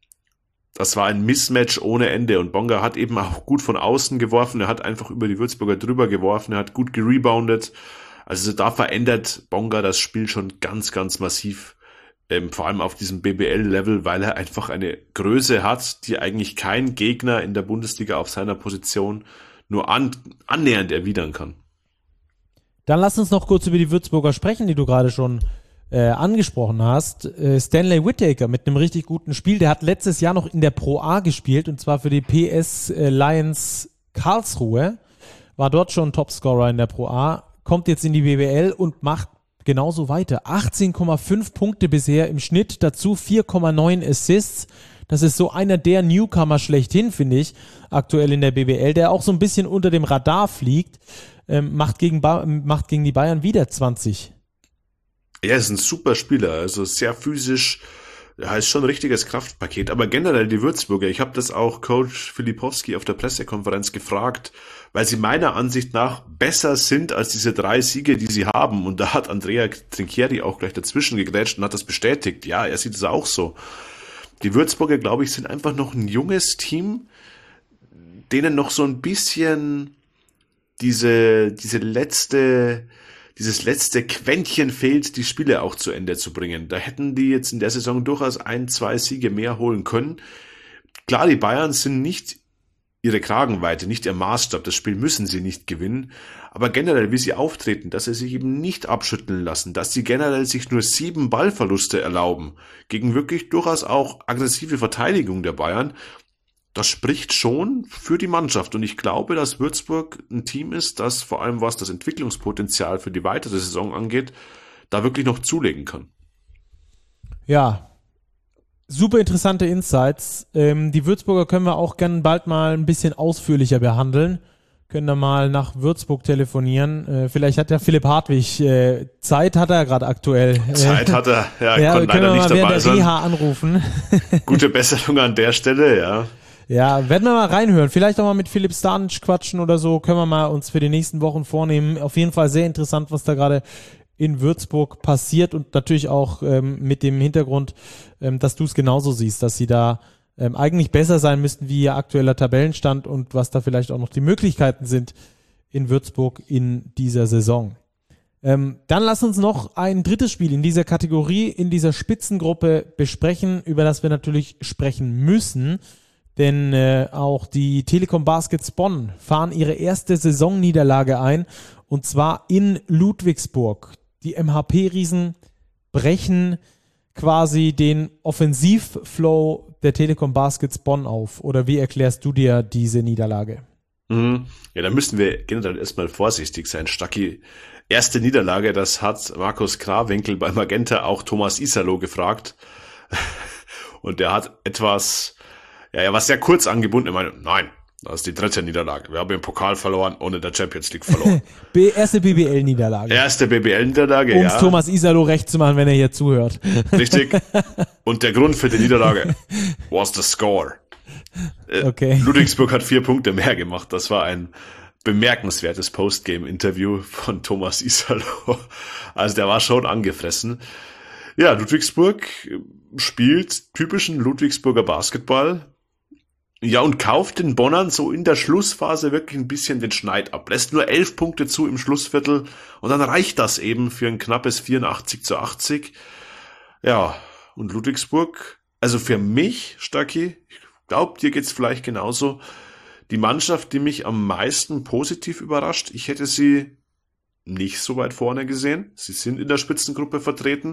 Das war ein Mismatch ohne Ende und Bonga hat eben auch gut von außen geworfen, er hat einfach über die Würzburger drüber geworfen, er hat gut gereboundet. Also da verändert Bonga das Spiel schon ganz, ganz massiv, ähm, vor allem auf diesem B B L-Level, weil er einfach eine Größe hat, die eigentlich kein Gegner in der Bundesliga auf seiner Position nur an, annähernd erwidern kann. Dann lass uns noch kurz über die Würzburger sprechen, die du gerade schon äh, angesprochen hast. Äh, Stanley Whittaker mit einem richtig guten Spiel. Der hat letztes Jahr noch in der Pro A gespielt und zwar für die P S äh, Lions Karlsruhe. War dort schon Topscorer in der Pro A. Kommt jetzt in die B B L und macht genauso weiter. achtzehn Komma fünf Punkte bisher im Schnitt, dazu vier Komma neun Assists. Das ist so einer der Newcomer schlechthin, finde ich, aktuell in der B B L, der auch so ein bisschen unter dem Radar fliegt, ähm, macht, gegen ba- macht gegen die Bayern wieder zwanzig. Er ist ein super Spieler, also sehr physisch, ja, ist schon ein richtiges Kraftpaket, aber generell die Würzburger, ich habe das auch Coach Filipowski auf der Pressekonferenz gefragt, weil sie meiner Ansicht nach besser sind als diese drei Siege, die sie haben, und da hat Andrea Trinchieri auch gleich dazwischen gegrätscht und hat das bestätigt. Ja, er sieht es auch so. Die Würzburger, glaube ich, sind einfach noch ein junges Team, denen noch so ein bisschen diese, diese letzte, dieses letzte Quäntchen fehlt, die Spiele auch zu Ende zu bringen. Da hätten die jetzt in der Saison durchaus ein, zwei Siege mehr holen können. Klar, die Bayern sind nicht ihre Kragenweite, nicht ihr Maßstab. Das Spiel müssen sie nicht gewinnen. Aber generell, wie sie auftreten, dass sie sich eben nicht abschütteln lassen, dass sie generell sich nur sieben Ballverluste erlauben, gegen wirklich durchaus auch aggressive Verteidigung der Bayern, das spricht schon für die Mannschaft. Und ich glaube, dass Würzburg ein Team ist, das vor allem was das Entwicklungspotenzial für die weitere Saison angeht, da wirklich noch zulegen kann. Ja, super interessante Insights. Ähm, die Würzburger können wir auch gerne bald mal ein bisschen ausführlicher behandeln. Können da mal nach Würzburg telefonieren. Äh, vielleicht hat ja Philipp Hartwig äh, Zeit, hat er gerade aktuell. Zeit hat er, ja, ja, konnte leider nicht dabei sein. Reha anrufen. Gute Besserung an der Stelle, ja. Ja, werden wir mal reinhören. Vielleicht auch mal mit Philipp Stanic quatschen oder so. Können wir mal uns für die nächsten Wochen vornehmen. Auf jeden Fall sehr interessant, was da gerade in Würzburg passiert und natürlich auch ähm, mit dem Hintergrund, ähm, dass du es genauso siehst, dass sie da ähm, eigentlich besser sein müssten wie ihr aktueller Tabellenstand und was da vielleicht auch noch die Möglichkeiten sind in Würzburg in dieser Saison. Ähm, dann lass uns noch ein drittes Spiel in dieser Kategorie, in dieser Spitzengruppe besprechen, über das wir natürlich sprechen müssen, denn äh, auch die Telekom Baskets Bonn fahren ihre erste Saisonniederlage ein und zwar in Ludwigsburg. Die M H P-Riesen brechen quasi den Offensivflow der Telekom Baskets Bonn auf? Oder wie erklärst du dir diese Niederlage? Mhm. Ja, da müssen wir generell erstmal vorsichtig sein. Stacki, erste Niederlage, das hat Markus Krawinkel bei Magenta auch Thomas Iserloh gefragt. Und der hat etwas, ja, er war sehr kurz angebunden. Er meinte, nein, das ist die dritte Niederlage. Wir haben im Pokal verloren und in der Champions League verloren. B- erste B B L-Niederlage. Erste B B L-Niederlage, Um ja. es Thomas Iserloh recht zu machen, wenn er hier zuhört. Richtig. Und der Grund für die Niederlage was the score. Okay. Ludwigsburg hat vier Punkte mehr gemacht. Das war ein bemerkenswertes Postgame-Interview von Thomas Iserloh. Also der war schon angefressen. Ja, Ludwigsburg spielt typischen Ludwigsburger Basketball. Ja, und kauft den Bonnern so in der Schlussphase wirklich ein bisschen den Schneid ab. Lässt nur elf Punkte zu im Schlussviertel und dann reicht das eben für ein knappes vierundachtzig zu achtzig. Ja, und Ludwigsburg, also für mich, Stacki, ich glaube, dir geht's vielleicht genauso, die Mannschaft, die mich am meisten positiv überrascht. Ich hätte sie nicht so weit vorne gesehen. Sie sind in der Spitzengruppe vertreten.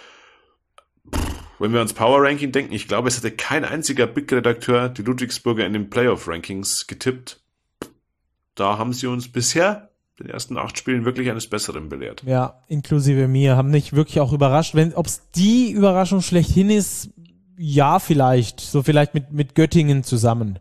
Wenn wir ans Power Ranking denken, ich glaube, es hätte kein einziger Big-Redakteur die Ludwigsburger in den Playoff-Rankings getippt. Da haben sie uns bisher in den ersten acht Spielen wirklich eines Besseren belehrt. Ja, inklusive mir, haben mich wirklich auch überrascht. Wenn, ob es die Überraschung schlechthin ist, ja, vielleicht. So vielleicht mit, mit Göttingen zusammen.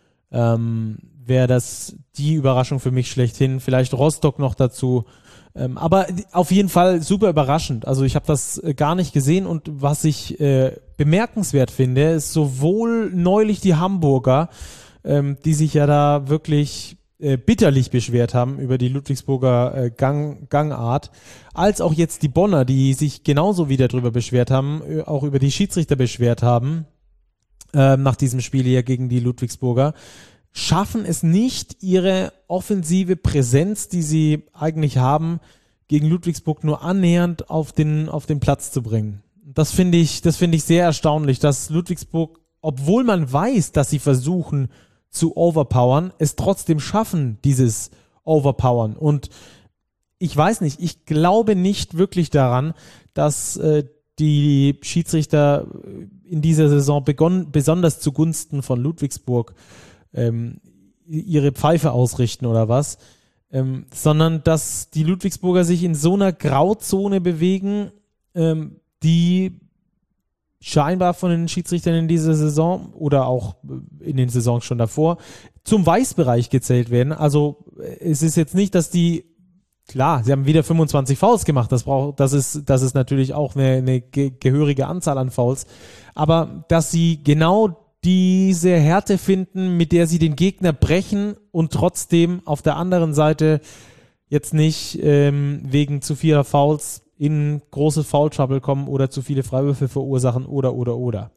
Ähm, wäre das die Überraschung für mich schlechthin. Vielleicht Rostock noch dazu. Ähm, aber auf jeden Fall super überraschend. Also ich habe das äh, gar nicht gesehen und was ich äh, bemerkenswert finde, ist sowohl neulich die Hamburger, ähm, die sich ja da wirklich äh, bitterlich beschwert haben über die Ludwigsburger äh, Gang, Gangart, als auch jetzt die Bonner, die sich genauso wieder drüber beschwert haben, äh, auch über die Schiedsrichter beschwert haben, äh, nach diesem Spiel hier gegen die Ludwigsburger, schaffen es nicht, ihre offensive Präsenz, die sie eigentlich haben, gegen Ludwigsburg nur annähernd auf den, auf den Platz zu bringen. Das finde ich, das finde ich sehr erstaunlich, dass Ludwigsburg, obwohl man weiß, dass sie versuchen zu overpowern, es trotzdem schaffen, dieses Overpowern. Und ich weiß nicht, ich glaube nicht wirklich daran, dass äh, die Schiedsrichter in dieser Saison begonnen, besonders zugunsten von Ludwigsburg ähm, ihre Pfeife ausrichten oder was, ähm, sondern dass die Ludwigsburger sich in so einer Grauzone bewegen, ähm, die scheinbar von den Schiedsrichtern in dieser Saison oder auch in den Saisons schon davor zum Weißbereich gezählt werden. Also es ist jetzt nicht, dass die, klar, sie haben wieder fünfundzwanzig Fouls gemacht, das braucht, das ist, das ist natürlich auch eine, eine ge- gehörige Anzahl an Fouls, aber dass sie genau diese Härte finden, mit der sie den Gegner brechen und trotzdem auf der anderen Seite jetzt nicht ähm, wegen zu vieler Fouls in großes Foul-Trouble kommen oder zu viele Freiwürfe verursachen oder, oder, oder.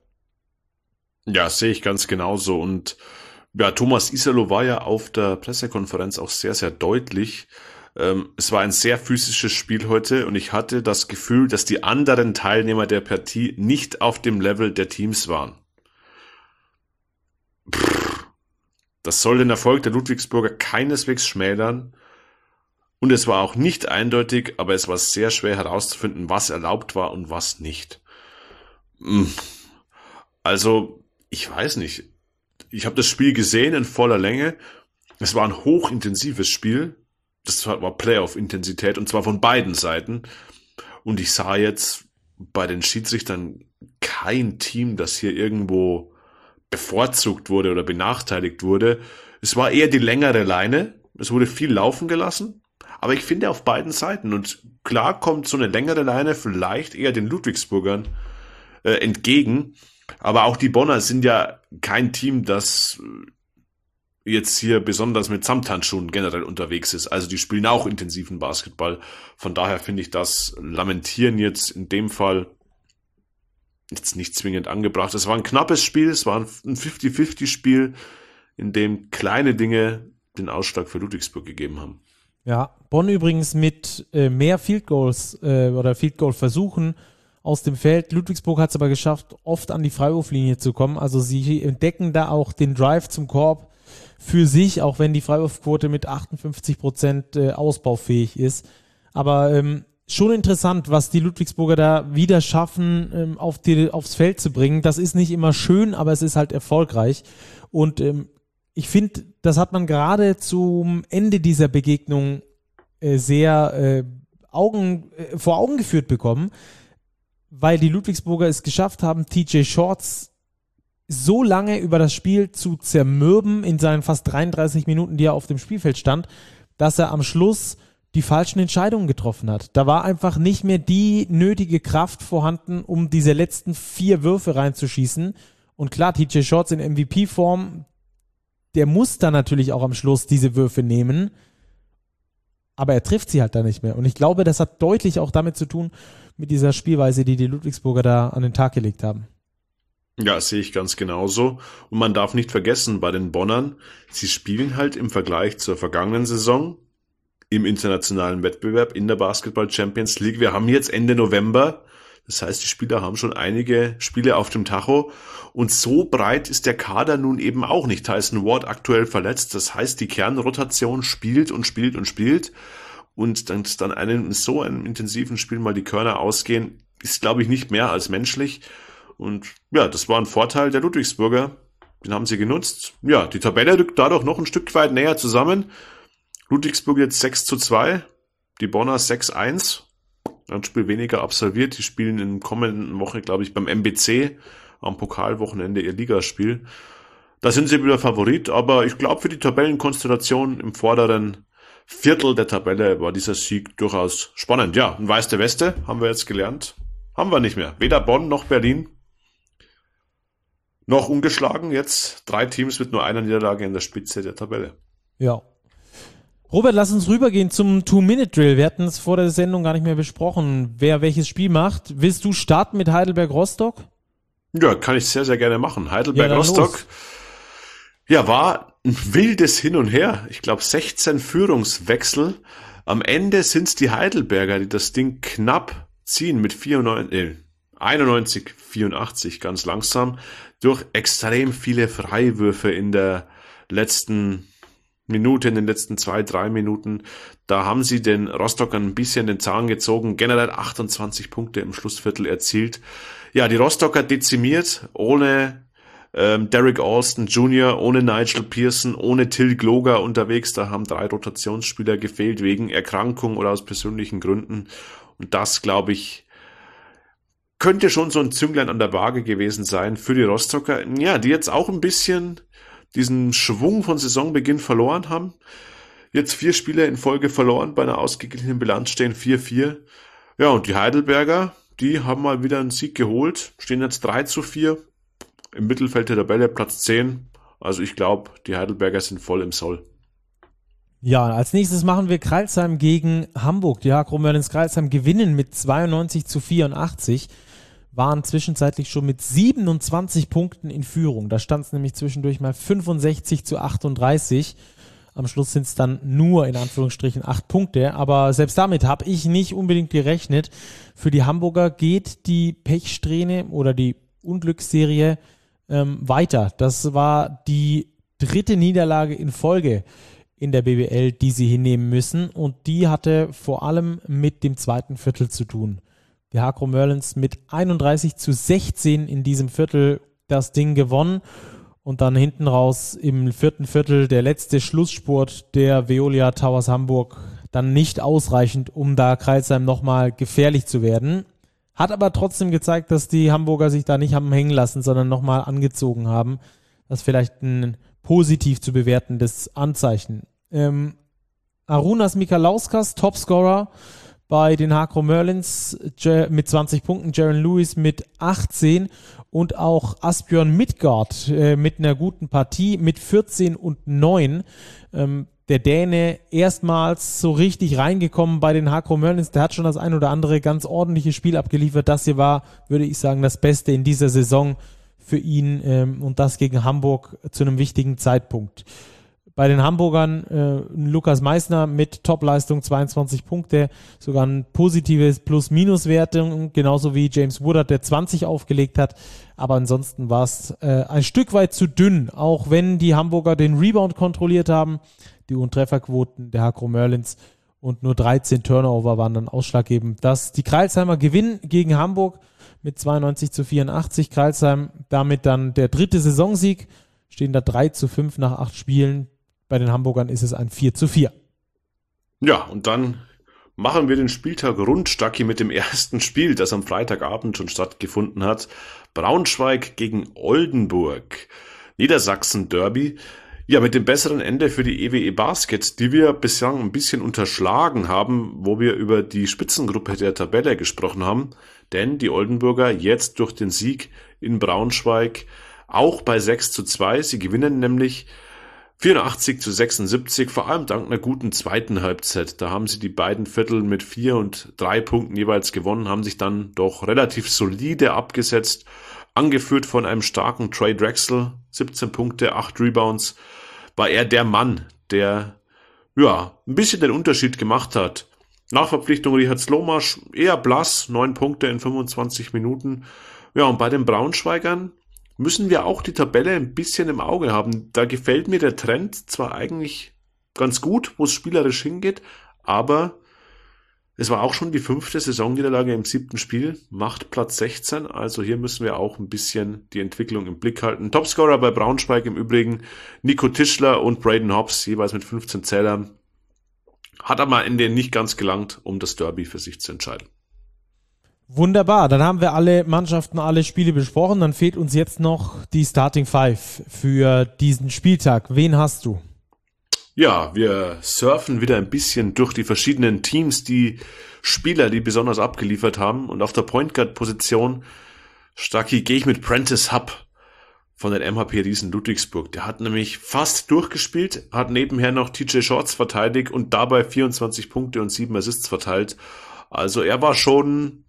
Ja, sehe ich ganz genauso. Und ja, Thomas Iserloh war ja auf der Pressekonferenz auch sehr, sehr deutlich. Ähm, es war ein sehr physisches Spiel heute und ich hatte das Gefühl, dass die anderen Teilnehmer der Partie nicht auf dem Level der Teams waren. Das soll den Erfolg der Ludwigsburger keineswegs schmälern. Und es war auch nicht eindeutig, aber es war sehr schwer herauszufinden, was erlaubt war und was nicht. Also, ich weiß nicht. Ich habe das Spiel gesehen in voller Länge. Es war ein hochintensives Spiel. Das war Playoff-Intensität und zwar von beiden Seiten. Und ich sah jetzt bei den Schiedsrichtern kein Team, das hier irgendwo bevorzugt wurde oder benachteiligt wurde. Es war eher die längere Leine. Es wurde viel laufen gelassen. Aber ich finde auf beiden Seiten. Und klar kommt so eine längere Leine vielleicht eher den Ludwigsburgern äh, entgegen. Aber auch die Bonner sind ja kein Team, das jetzt hier besonders mit Samthandschuhen generell unterwegs ist. Also die spielen auch intensiven Basketball. Von daher finde ich das Lamentieren jetzt in dem Fall jetzt nicht zwingend angebracht. Es war ein knappes Spiel, es war ein fünfzig fünfzig Spiel, in dem kleine Dinge den Ausschlag für Ludwigsburg gegeben haben. Ja, Bonn übrigens mit äh, mehr Field Goals äh, oder Field Goal Versuchen aus dem Feld. Ludwigsburg hat es aber geschafft, oft an die Freiwurflinie zu kommen. Also sie entdecken da auch den Drive zum Korb für sich, auch wenn die Freiwurfquote mit achtundfünfzig Prozent äh, ausbaufähig ist. Aber ähm, schon interessant, was die Ludwigsburger da wieder schaffen, ähm, auf die, aufs Feld zu bringen. Das ist nicht immer schön, aber es ist halt erfolgreich. Und ähm, ich finde, das hat man gerade zum Ende dieser Begegnung äh, sehr äh, Augen, äh, vor Augen geführt bekommen, weil die Ludwigsburger es geschafft haben, T J Shorts so lange über das Spiel zu zermürben in seinen fast dreiunddreißig Minuten, die er auf dem Spielfeld stand, dass er am Schluss die falschen Entscheidungen getroffen hat. Da war einfach nicht mehr die nötige Kraft vorhanden, um diese letzten vier Würfe reinzuschießen. Und klar, T J Shorts in M V P-Form, der muss dann natürlich auch am Schluss diese Würfe nehmen, aber er trifft sie halt da nicht mehr. Und ich glaube, das hat deutlich auch damit zu tun, mit dieser Spielweise, die die Ludwigsburger da an den Tag gelegt haben. Ja, sehe ich ganz genauso. Und man darf nicht vergessen, bei den Bonnern, sie spielen halt im Vergleich zur vergangenen Saison im internationalen Wettbewerb in der Basketball Champions League. Wir haben jetzt Ende November. Das heißt, die Spieler haben schon einige Spiele auf dem Tacho. Und so breit ist der Kader nun eben auch nicht. Tyson Ward aktuell verletzt. Das heißt, die Kernrotation spielt und spielt und spielt. Und dann, dann einem so einem intensiven Spiel mal die Körner ausgehen, ist, glaube ich, nicht mehr als menschlich. Und ja, das war ein Vorteil der Ludwigsburger. Den haben sie genutzt. Ja, die Tabelle rückt dadurch noch ein Stück weit näher zusammen. Ludwigsburg jetzt sechs zu zwei, die Bonner sechs eins. Ein Spiel weniger absolviert. Die spielen in der kommenden Woche, glaube ich, beim M B C am Pokalwochenende ihr Ligaspiel. Da sind sie wieder Favorit, aber ich glaube, für die Tabellenkonstellation im vorderen Viertel der Tabelle war dieser Sieg durchaus spannend. Ja, ein Weiß der Weste, haben wir jetzt gelernt. Haben wir nicht mehr. Weder Bonn noch Berlin. Noch ungeschlagen jetzt. Drei Teams mit nur einer Niederlage in der Spitze der Tabelle. Ja. Robert, lass uns rübergehen zum Two-Minute-Drill. Wir hatten es vor der Sendung gar nicht mehr besprochen, wer welches Spiel macht. Willst du starten mit Heidelberg-Rostock? Ja, kann ich sehr, sehr gerne machen. Heidelberg-Rostock, ja, war ein wildes Hin und Her. Ich glaube, sechzehn Führungswechsel. Am Ende sind es die Heidelberger, die das Ding knapp ziehen mit vierundneunzig, äh, einundneunzig vierundachtzig, ganz langsam, durch extrem viele Freiwürfe in der letzten Minute, in den letzten zwei, drei Minuten. Da haben sie den Rostockern ein bisschen den Zahn gezogen, generell achtundzwanzig Punkte im Schlussviertel erzielt. Ja, die Rostocker dezimiert, ohne ähm, Derek Alston Junior, ohne Nigel Pearson, ohne Till Gloger unterwegs. Da haben drei Rotationsspieler gefehlt, wegen Erkrankung oder aus persönlichen Gründen. Und das, glaube ich, könnte schon so ein Zünglein an der Waage gewesen sein für die Rostocker. Ja, die jetzt auch ein bisschen diesen Schwung von Saisonbeginn verloren haben. Jetzt vier Spiele in Folge verloren, bei einer ausgeglichenen Bilanz stehen vier vier. Ja, und die Heidelberger, die haben mal wieder einen Sieg geholt, stehen jetzt drei zu vier im Mittelfeld der Tabelle, Platz zehn. Also ich glaube, die Heidelberger sind voll im Soll. Ja, als nächstes machen wir Crailsheim gegen Hamburg. Die Hakro Merlins Crailsheim gewinnen mit zweiundneunzig zu vierundachtzig. Waren zwischenzeitlich schon mit siebenundzwanzig Punkten in Führung. Da stand es nämlich zwischendurch mal fünfundsechzig zu achtunddreißig. Am Schluss sind es dann nur in Anführungsstrichen acht Punkte. Aber selbst damit habe ich nicht unbedingt gerechnet. Für die Hamburger geht die Pechsträhne oder die Unglücksserie ähm, weiter. Das war die dritte Niederlage in Folge in der B B L, die sie hinnehmen müssen. Und die hatte vor allem mit dem zweiten Viertel zu tun. Die Hakro Merlins mit einunddreißig zu sechzehn in diesem Viertel das Ding gewonnen und dann hinten raus im vierten Viertel der letzte Schlussspurt der Veolia Towers Hamburg dann nicht ausreichend, um da Crailsheim nochmal gefährlich zu werden. Hat aber trotzdem gezeigt, dass die Hamburger sich da nicht haben hängen lassen, sondern nochmal angezogen haben. Das ist vielleicht ein positiv zu bewertendes Anzeichen. Ähm, Arunas Mikalauskas, Topscorer bei den Hakro Merlins mit zwanzig Punkten, Jaron Lewis mit achtzehn und auch Asbjørn Midgard äh, mit einer guten Partie mit vierzehn und neun. Ähm, der Däne erstmals so richtig reingekommen bei den Hakro Merlins. Der hat schon das ein oder andere ganz ordentliche Spiel abgeliefert. Das hier war, würde ich sagen, das Beste in dieser Saison für ihn ähm, und das gegen Hamburg zu einem wichtigen Zeitpunkt. Bei den Hamburgern äh, Lukas Meissner mit Topleistung zweiundzwanzig Punkte, sogar ein positives Plus-Minus-Wertung, genauso wie James Woodard, der zwanzig aufgelegt hat. Aber ansonsten war es äh, ein Stück weit zu dünn, auch wenn die Hamburger den Rebound kontrolliert haben, die hohen Trefferquoten der Hakro Merlins und nur dreizehn Turnover waren dann ausschlaggebend. Dass die Crailsheimer gewinnen gegen Hamburg mit zweiundneunzig zu vierundachtzig. Crailsheim damit dann der dritte Saisonsieg, stehen da drei zu fünf nach acht Spielen. Bei den Hamburgern ist es ein vier zu vier. Ja, und dann machen wir den Spieltag rund, Stacki, mit dem ersten Spiel, das am Freitagabend schon stattgefunden hat. Braunschweig gegen Oldenburg. Niedersachsen-Derby. Ja, mit dem besseren Ende für die E W E Basket, die wir bislang ein bisschen unterschlagen haben, wo wir über die Spitzengruppe der Tabelle gesprochen haben. Denn die Oldenburger jetzt durch den Sieg in Braunschweig auch bei sechs zu zwei. Sie gewinnen nämlich vierundachtzig zu sechsundsiebzig, vor allem dank einer guten zweiten Halbzeit. Da haben sie die beiden Viertel mit vier und drei Punkten jeweils gewonnen, haben sich dann doch relativ solide abgesetzt, angeführt von einem starken Trey Drexel, siebzehn Punkte, acht Rebounds, war er der Mann, der ja ein bisschen den Unterschied gemacht hat. Nachverpflichtung Richard Slomasch, eher blass, neun Punkte in fünfundzwanzig Minuten. Ja, und bei den Braunschweigern müssen wir auch die Tabelle ein bisschen im Auge haben. Da gefällt mir der Trend zwar eigentlich ganz gut, wo es spielerisch hingeht, aber es war auch schon die fünfte Saisonniederlage im siebten Spiel, macht Platz sechzehn, also hier müssen wir auch ein bisschen die Entwicklung im Blick halten. Topscorer bei Braunschweig im Übrigen Nico Tischler und Braden Hobbs, jeweils mit fünfzehn Zählern. Hat aber am Ende nicht ganz gelangt, um das Derby für sich zu entscheiden. Wunderbar, dann haben wir alle Mannschaften, alle Spiele besprochen. Dann fehlt uns jetzt noch die Starting Five für diesen Spieltag. Wen hast du? Ja, wir surfen wieder ein bisschen durch die verschiedenen Teams, die Spieler, die besonders abgeliefert haben. Und auf der Point Guard Position, Stacki, gehe ich mit Prentice Hubb von den M H P Riesen Ludwigsburg. Der hat nämlich fast durchgespielt, hat nebenher noch T J Shorts verteidigt und dabei vierundzwanzig Punkte und sieben Assists verteilt. Also er war schon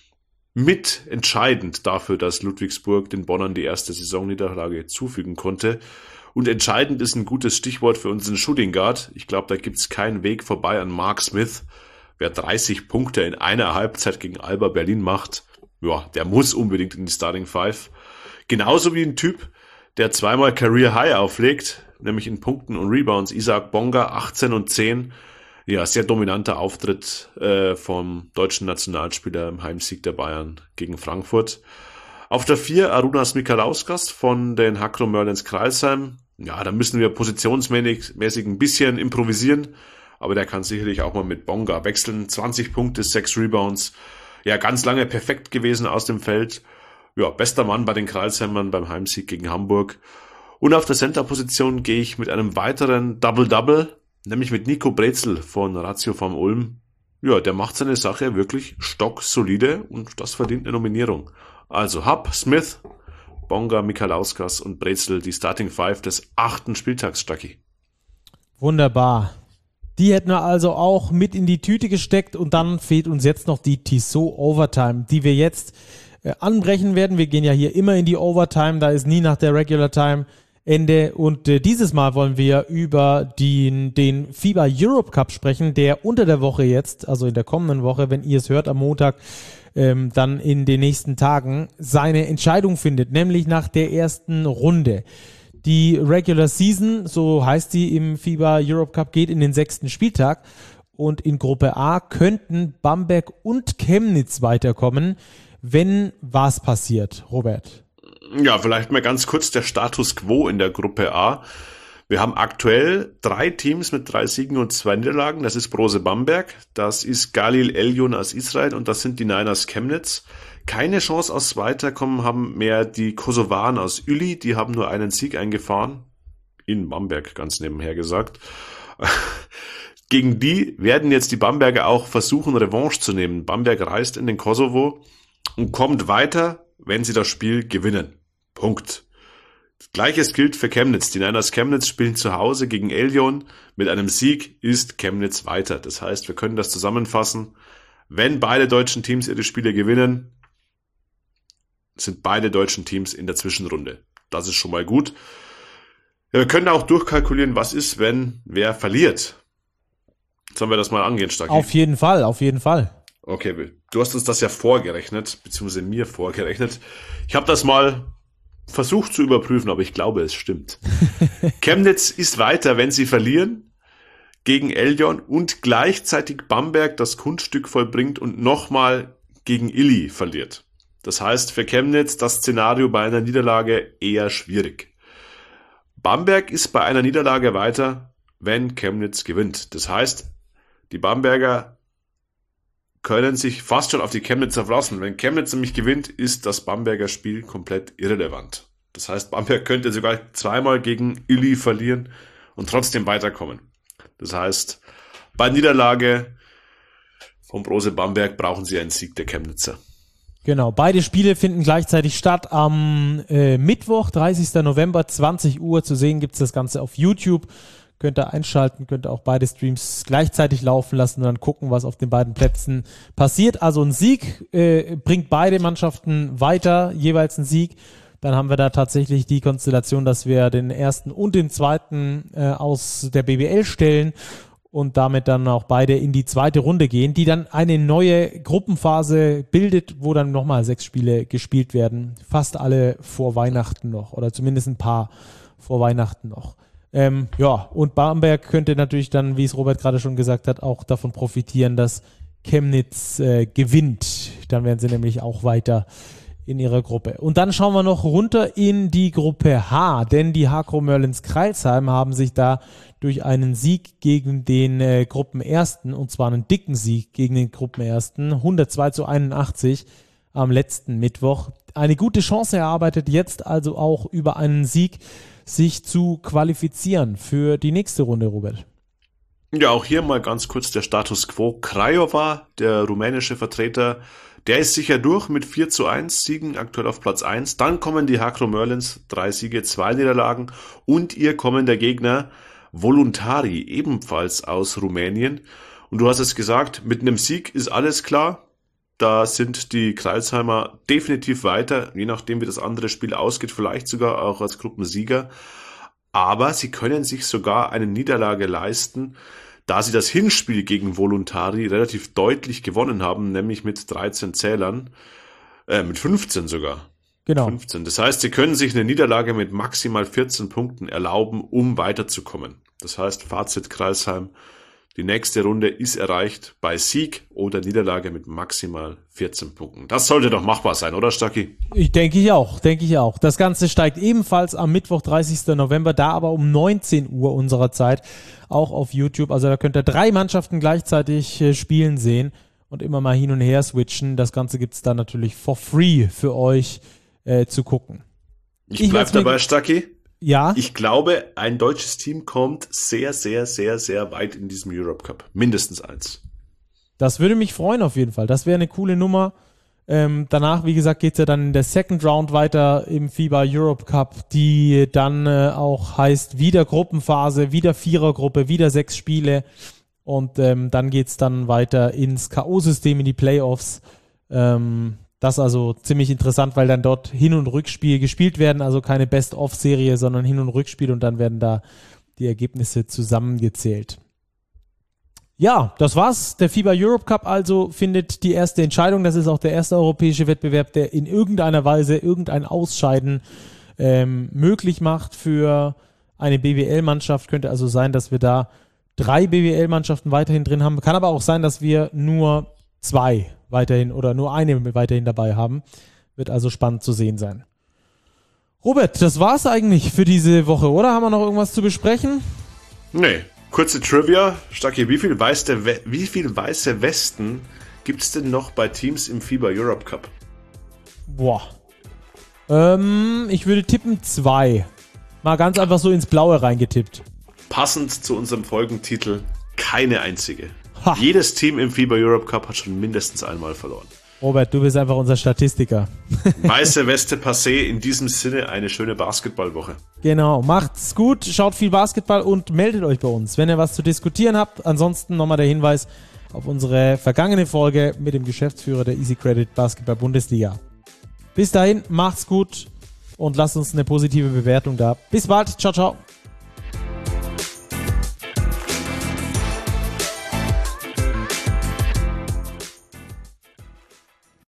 mit entscheidend dafür, dass Ludwigsburg den Bonnern die erste Saisonniederlage zufügen konnte. Und entscheidend ist ein gutes Stichwort für unseren Shooting Guard. Ich glaube, da gibt's keinen Weg vorbei an Mark Smith. Wer dreißig Punkte in einer Halbzeit gegen Alba Berlin macht, ja, der muss unbedingt in die Starting Five. Genauso wie ein Typ, der zweimal Career High auflegt, nämlich in Punkten und Rebounds. Isaac Bonga, achtzehn und zehn. Ja, sehr dominanter Auftritt äh, vom deutschen Nationalspieler im Heimsieg der Bayern gegen Frankfurt. Auf der vier Arunas Mikalauskas von den Hakro Merlins Crailsheim. Ja, da müssen wir positionsmäßig ein bisschen improvisieren, aber der kann sicherlich auch mal mit Bonga wechseln. zwanzig Punkte, sechs Rebounds. Ja, ganz lange perfekt gewesen aus dem Feld. Ja, bester Mann bei den Crailsheimern beim Heimsieg gegen Hamburg. Und auf der Center-Position gehe ich mit einem weiteren Double-Double, nämlich mit Nico Brezel von Ratio vom Ulm. Ja, der macht seine Sache wirklich stocksolide und das verdient eine Nominierung. Also Hubb, Smith, Bonga, Mikalauskas und Brezel, die Starting Five des achten Spieltags, Stacki. Wunderbar. Die hätten wir also auch mit in die Tüte gesteckt und dann fehlt uns jetzt noch die Tissot Overtime, die wir jetzt äh, anbrechen werden. Wir gehen ja hier immer in die Overtime, da ist nie nach der Regular Time Ende und äh, dieses Mal wollen wir über den, den FIBA Europe Cup sprechen, der unter der Woche jetzt, also in der kommenden Woche, wenn ihr es hört am Montag, ähm, dann in den nächsten Tagen seine Entscheidung findet, nämlich nach der ersten Runde. Die Regular Season, so heißt sie im FIBA Europe Cup, geht in den sechsten Spieltag und in Gruppe A könnten Bamberg und Chemnitz weiterkommen, wenn was passiert, Robert. Ja, vielleicht mal ganz kurz der Status Quo in der Gruppe A. Wir haben aktuell drei Teams mit drei Siegen und zwei Niederlagen. Das ist Brose Bamberg, das ist Galil Elyon aus Israel und das sind die Niners Chemnitz. Keine Chance aus Weiterkommen haben mehr die Kosovaren aus Uli, die haben nur einen Sieg eingefahren. In Bamberg, ganz nebenher gesagt. Gegen die werden jetzt die Bamberger auch versuchen, Revanche zu nehmen. Bamberg reist in den Kosovo und kommt weiter, wenn sie das Spiel gewinnen. Punkt. Gleiches gilt für Chemnitz. Die Niners Chemnitz spielen zu Hause gegen Elyon. Mit einem Sieg ist Chemnitz weiter. Das heißt, wir können das zusammenfassen. Wenn beide deutschen Teams ihre Spiele gewinnen, sind beide deutschen Teams in der Zwischenrunde. Das ist schon mal gut. Ja, wir können auch durchkalkulieren, was ist, wenn wer verliert. Sollen wir das mal angehen, Stacki? Auf jeden Fall, auf jeden Fall. Okay, du hast uns das ja vorgerechnet, beziehungsweise mir vorgerechnet. Ich habe das mal versucht zu überprüfen, aber ich glaube, es stimmt. Chemnitz ist weiter, wenn sie verlieren. gegen Elyon und gleichzeitig Bamberg das Kunststück vollbringt und nochmal gegen Illy verliert. Das heißt für Chemnitz das Szenario bei einer Niederlage eher schwierig. Bamberg ist bei einer Niederlage weiter, wenn Chemnitz gewinnt. Das heißt, die Bamberger können sich fast schon auf die Chemnitzer verlassen. Wenn Chemnitz nämlich gewinnt, ist das Bamberger Spiel komplett irrelevant. Das heißt, Bamberg könnte sogar zweimal gegen Illy verlieren und trotzdem weiterkommen. Das heißt, bei Niederlage vom Brose Bamberg brauchen sie einen Sieg der Chemnitzer. Genau, beide Spiele finden gleichzeitig statt am äh, Mittwoch, dreißigsten November, zwanzig Uhr. Zu sehen gibt's das Ganze auf YouTube. Könnt ihr einschalten, könnt ihr auch beide Streams gleichzeitig laufen lassen und dann gucken, was auf den beiden Plätzen passiert. Also ein Sieg äh, bringt beide Mannschaften weiter, jeweils ein Sieg. Dann haben wir da tatsächlich die Konstellation, dass wir den ersten und den zweiten äh, aus der B B L stellen und damit dann auch beide in die zweite Runde gehen, die dann eine neue Gruppenphase bildet, wo dann nochmal sechs Spiele gespielt werden. Fast alle vor Weihnachten noch oder zumindest ein paar vor Weihnachten noch. Ähm, ja, und Bamberg könnte natürlich dann, wie es Robert gerade schon gesagt hat, auch davon profitieren, dass Chemnitz äh, gewinnt. Dann werden sie nämlich auch weiter in ihrer Gruppe. Und dann schauen wir noch runter in die Gruppe H, denn die Hakro Merlins Crailsheim haben sich da durch einen Sieg gegen den äh, Gruppenersten, und zwar einen dicken Sieg gegen den Gruppenersten, hundertzwei zu einundachtzig am letzten Mittwoch, eine gute Chance erarbeitet, jetzt also auch über einen Sieg sich zu qualifizieren für die nächste Runde, Robert. Ja, auch hier mal ganz kurz der Status Quo. Craiova, der rumänische Vertreter, der ist sicher durch mit vier zu eins Siegen, aktuell auf Platz eins. Dann kommen die Hakro Merlins, drei Siege, zwei Niederlagen und ihr kommender Gegner Voluntari, ebenfalls aus Rumänien. Und du hast es gesagt, mit einem Sieg ist alles klar. Da sind die Crailsheimer definitiv weiter, je nachdem wie das andere Spiel ausgeht, vielleicht sogar auch als Gruppensieger. Aber sie können sich sogar eine Niederlage leisten, da sie das Hinspiel gegen Voluntari relativ deutlich gewonnen haben, nämlich mit dreizehn Zählern, äh, mit fünfzehn sogar. Genau. fünfzehn. Das heißt, sie können sich eine Niederlage mit maximal vierzehn Punkten erlauben, um weiterzukommen. Das heißt, Fazit Crailsheim, die nächste Runde ist erreicht bei Sieg oder Niederlage mit maximal vierzehn Punkten. Das sollte doch machbar sein, oder Stacki? Ich denke ich auch, denke ich auch. Das Ganze steigt ebenfalls am Mittwoch, dreißigsten November, da aber um neunzehn Uhr unserer Zeit, auch auf YouTube. Also da könnt ihr drei Mannschaften gleichzeitig äh, spielen sehen und immer mal hin und her switchen. Das Ganze gibt's dann natürlich for free für euch äh, zu gucken. Ich, ich bleib dabei, Stacki. Ja. Ich glaube, ein deutsches Team kommt sehr, sehr, sehr, sehr weit in diesem Europe Cup. Mindestens eins. Das würde mich freuen auf jeden Fall. Das wäre eine coole Nummer. Ähm, danach, wie gesagt, geht's ja dann in der Second Round weiter im FIBA Europe Cup, die dann äh, auch heißt wieder Gruppenphase, wieder Vierergruppe, wieder sechs Spiele. Und ähm, dann geht's dann weiter ins K O-System, in die Playoffs. Ähm, Das ist also ziemlich interessant, weil dann dort Hin- und Rückspiel gespielt werden, also keine Best-of-Serie, sondern Hin- und Rückspiel und dann werden da die Ergebnisse zusammengezählt. Ja, das war's. Der FIBA Europe Cup also findet die erste Entscheidung. Das ist auch der erste europäische Wettbewerb, der in irgendeiner Weise irgendein Ausscheiden ähm, möglich macht für eine B W L-Mannschaft. Könnte also sein, dass wir da drei B W L-Mannschaften weiterhin drin haben. Kann aber auch sein, dass wir nur zwei weiterhin oder nur eine weiterhin dabei haben. Wird also spannend zu sehen sein. Robert, das war's eigentlich für diese Woche, oder? Haben wir noch irgendwas zu besprechen? Nee, kurze Trivia. Stacki, wie viel weiße, We- wie viel weiße Westen gibt's denn noch bei Teams im FIBA Europe Cup? Boah. Ähm, ich würde tippen zwei. Mal ganz einfach so ins Blaue reingetippt. Passend zu unserem Folgentitel, keine einzige. Ha. Jedes Team im FIBA Europe Cup hat schon mindestens einmal verloren. Robert, du bist einfach unser Statistiker. Weiße Weste passé, in diesem Sinne eine schöne Basketballwoche. Genau, macht's gut, schaut viel Basketball und meldet euch bei uns, wenn ihr was zu diskutieren habt. Ansonsten nochmal der Hinweis auf unsere vergangene Folge mit dem Geschäftsführer der Easy Credit Basketball Bundesliga. Bis dahin, macht's gut und lasst uns eine positive Bewertung da. Bis bald, ciao, ciao.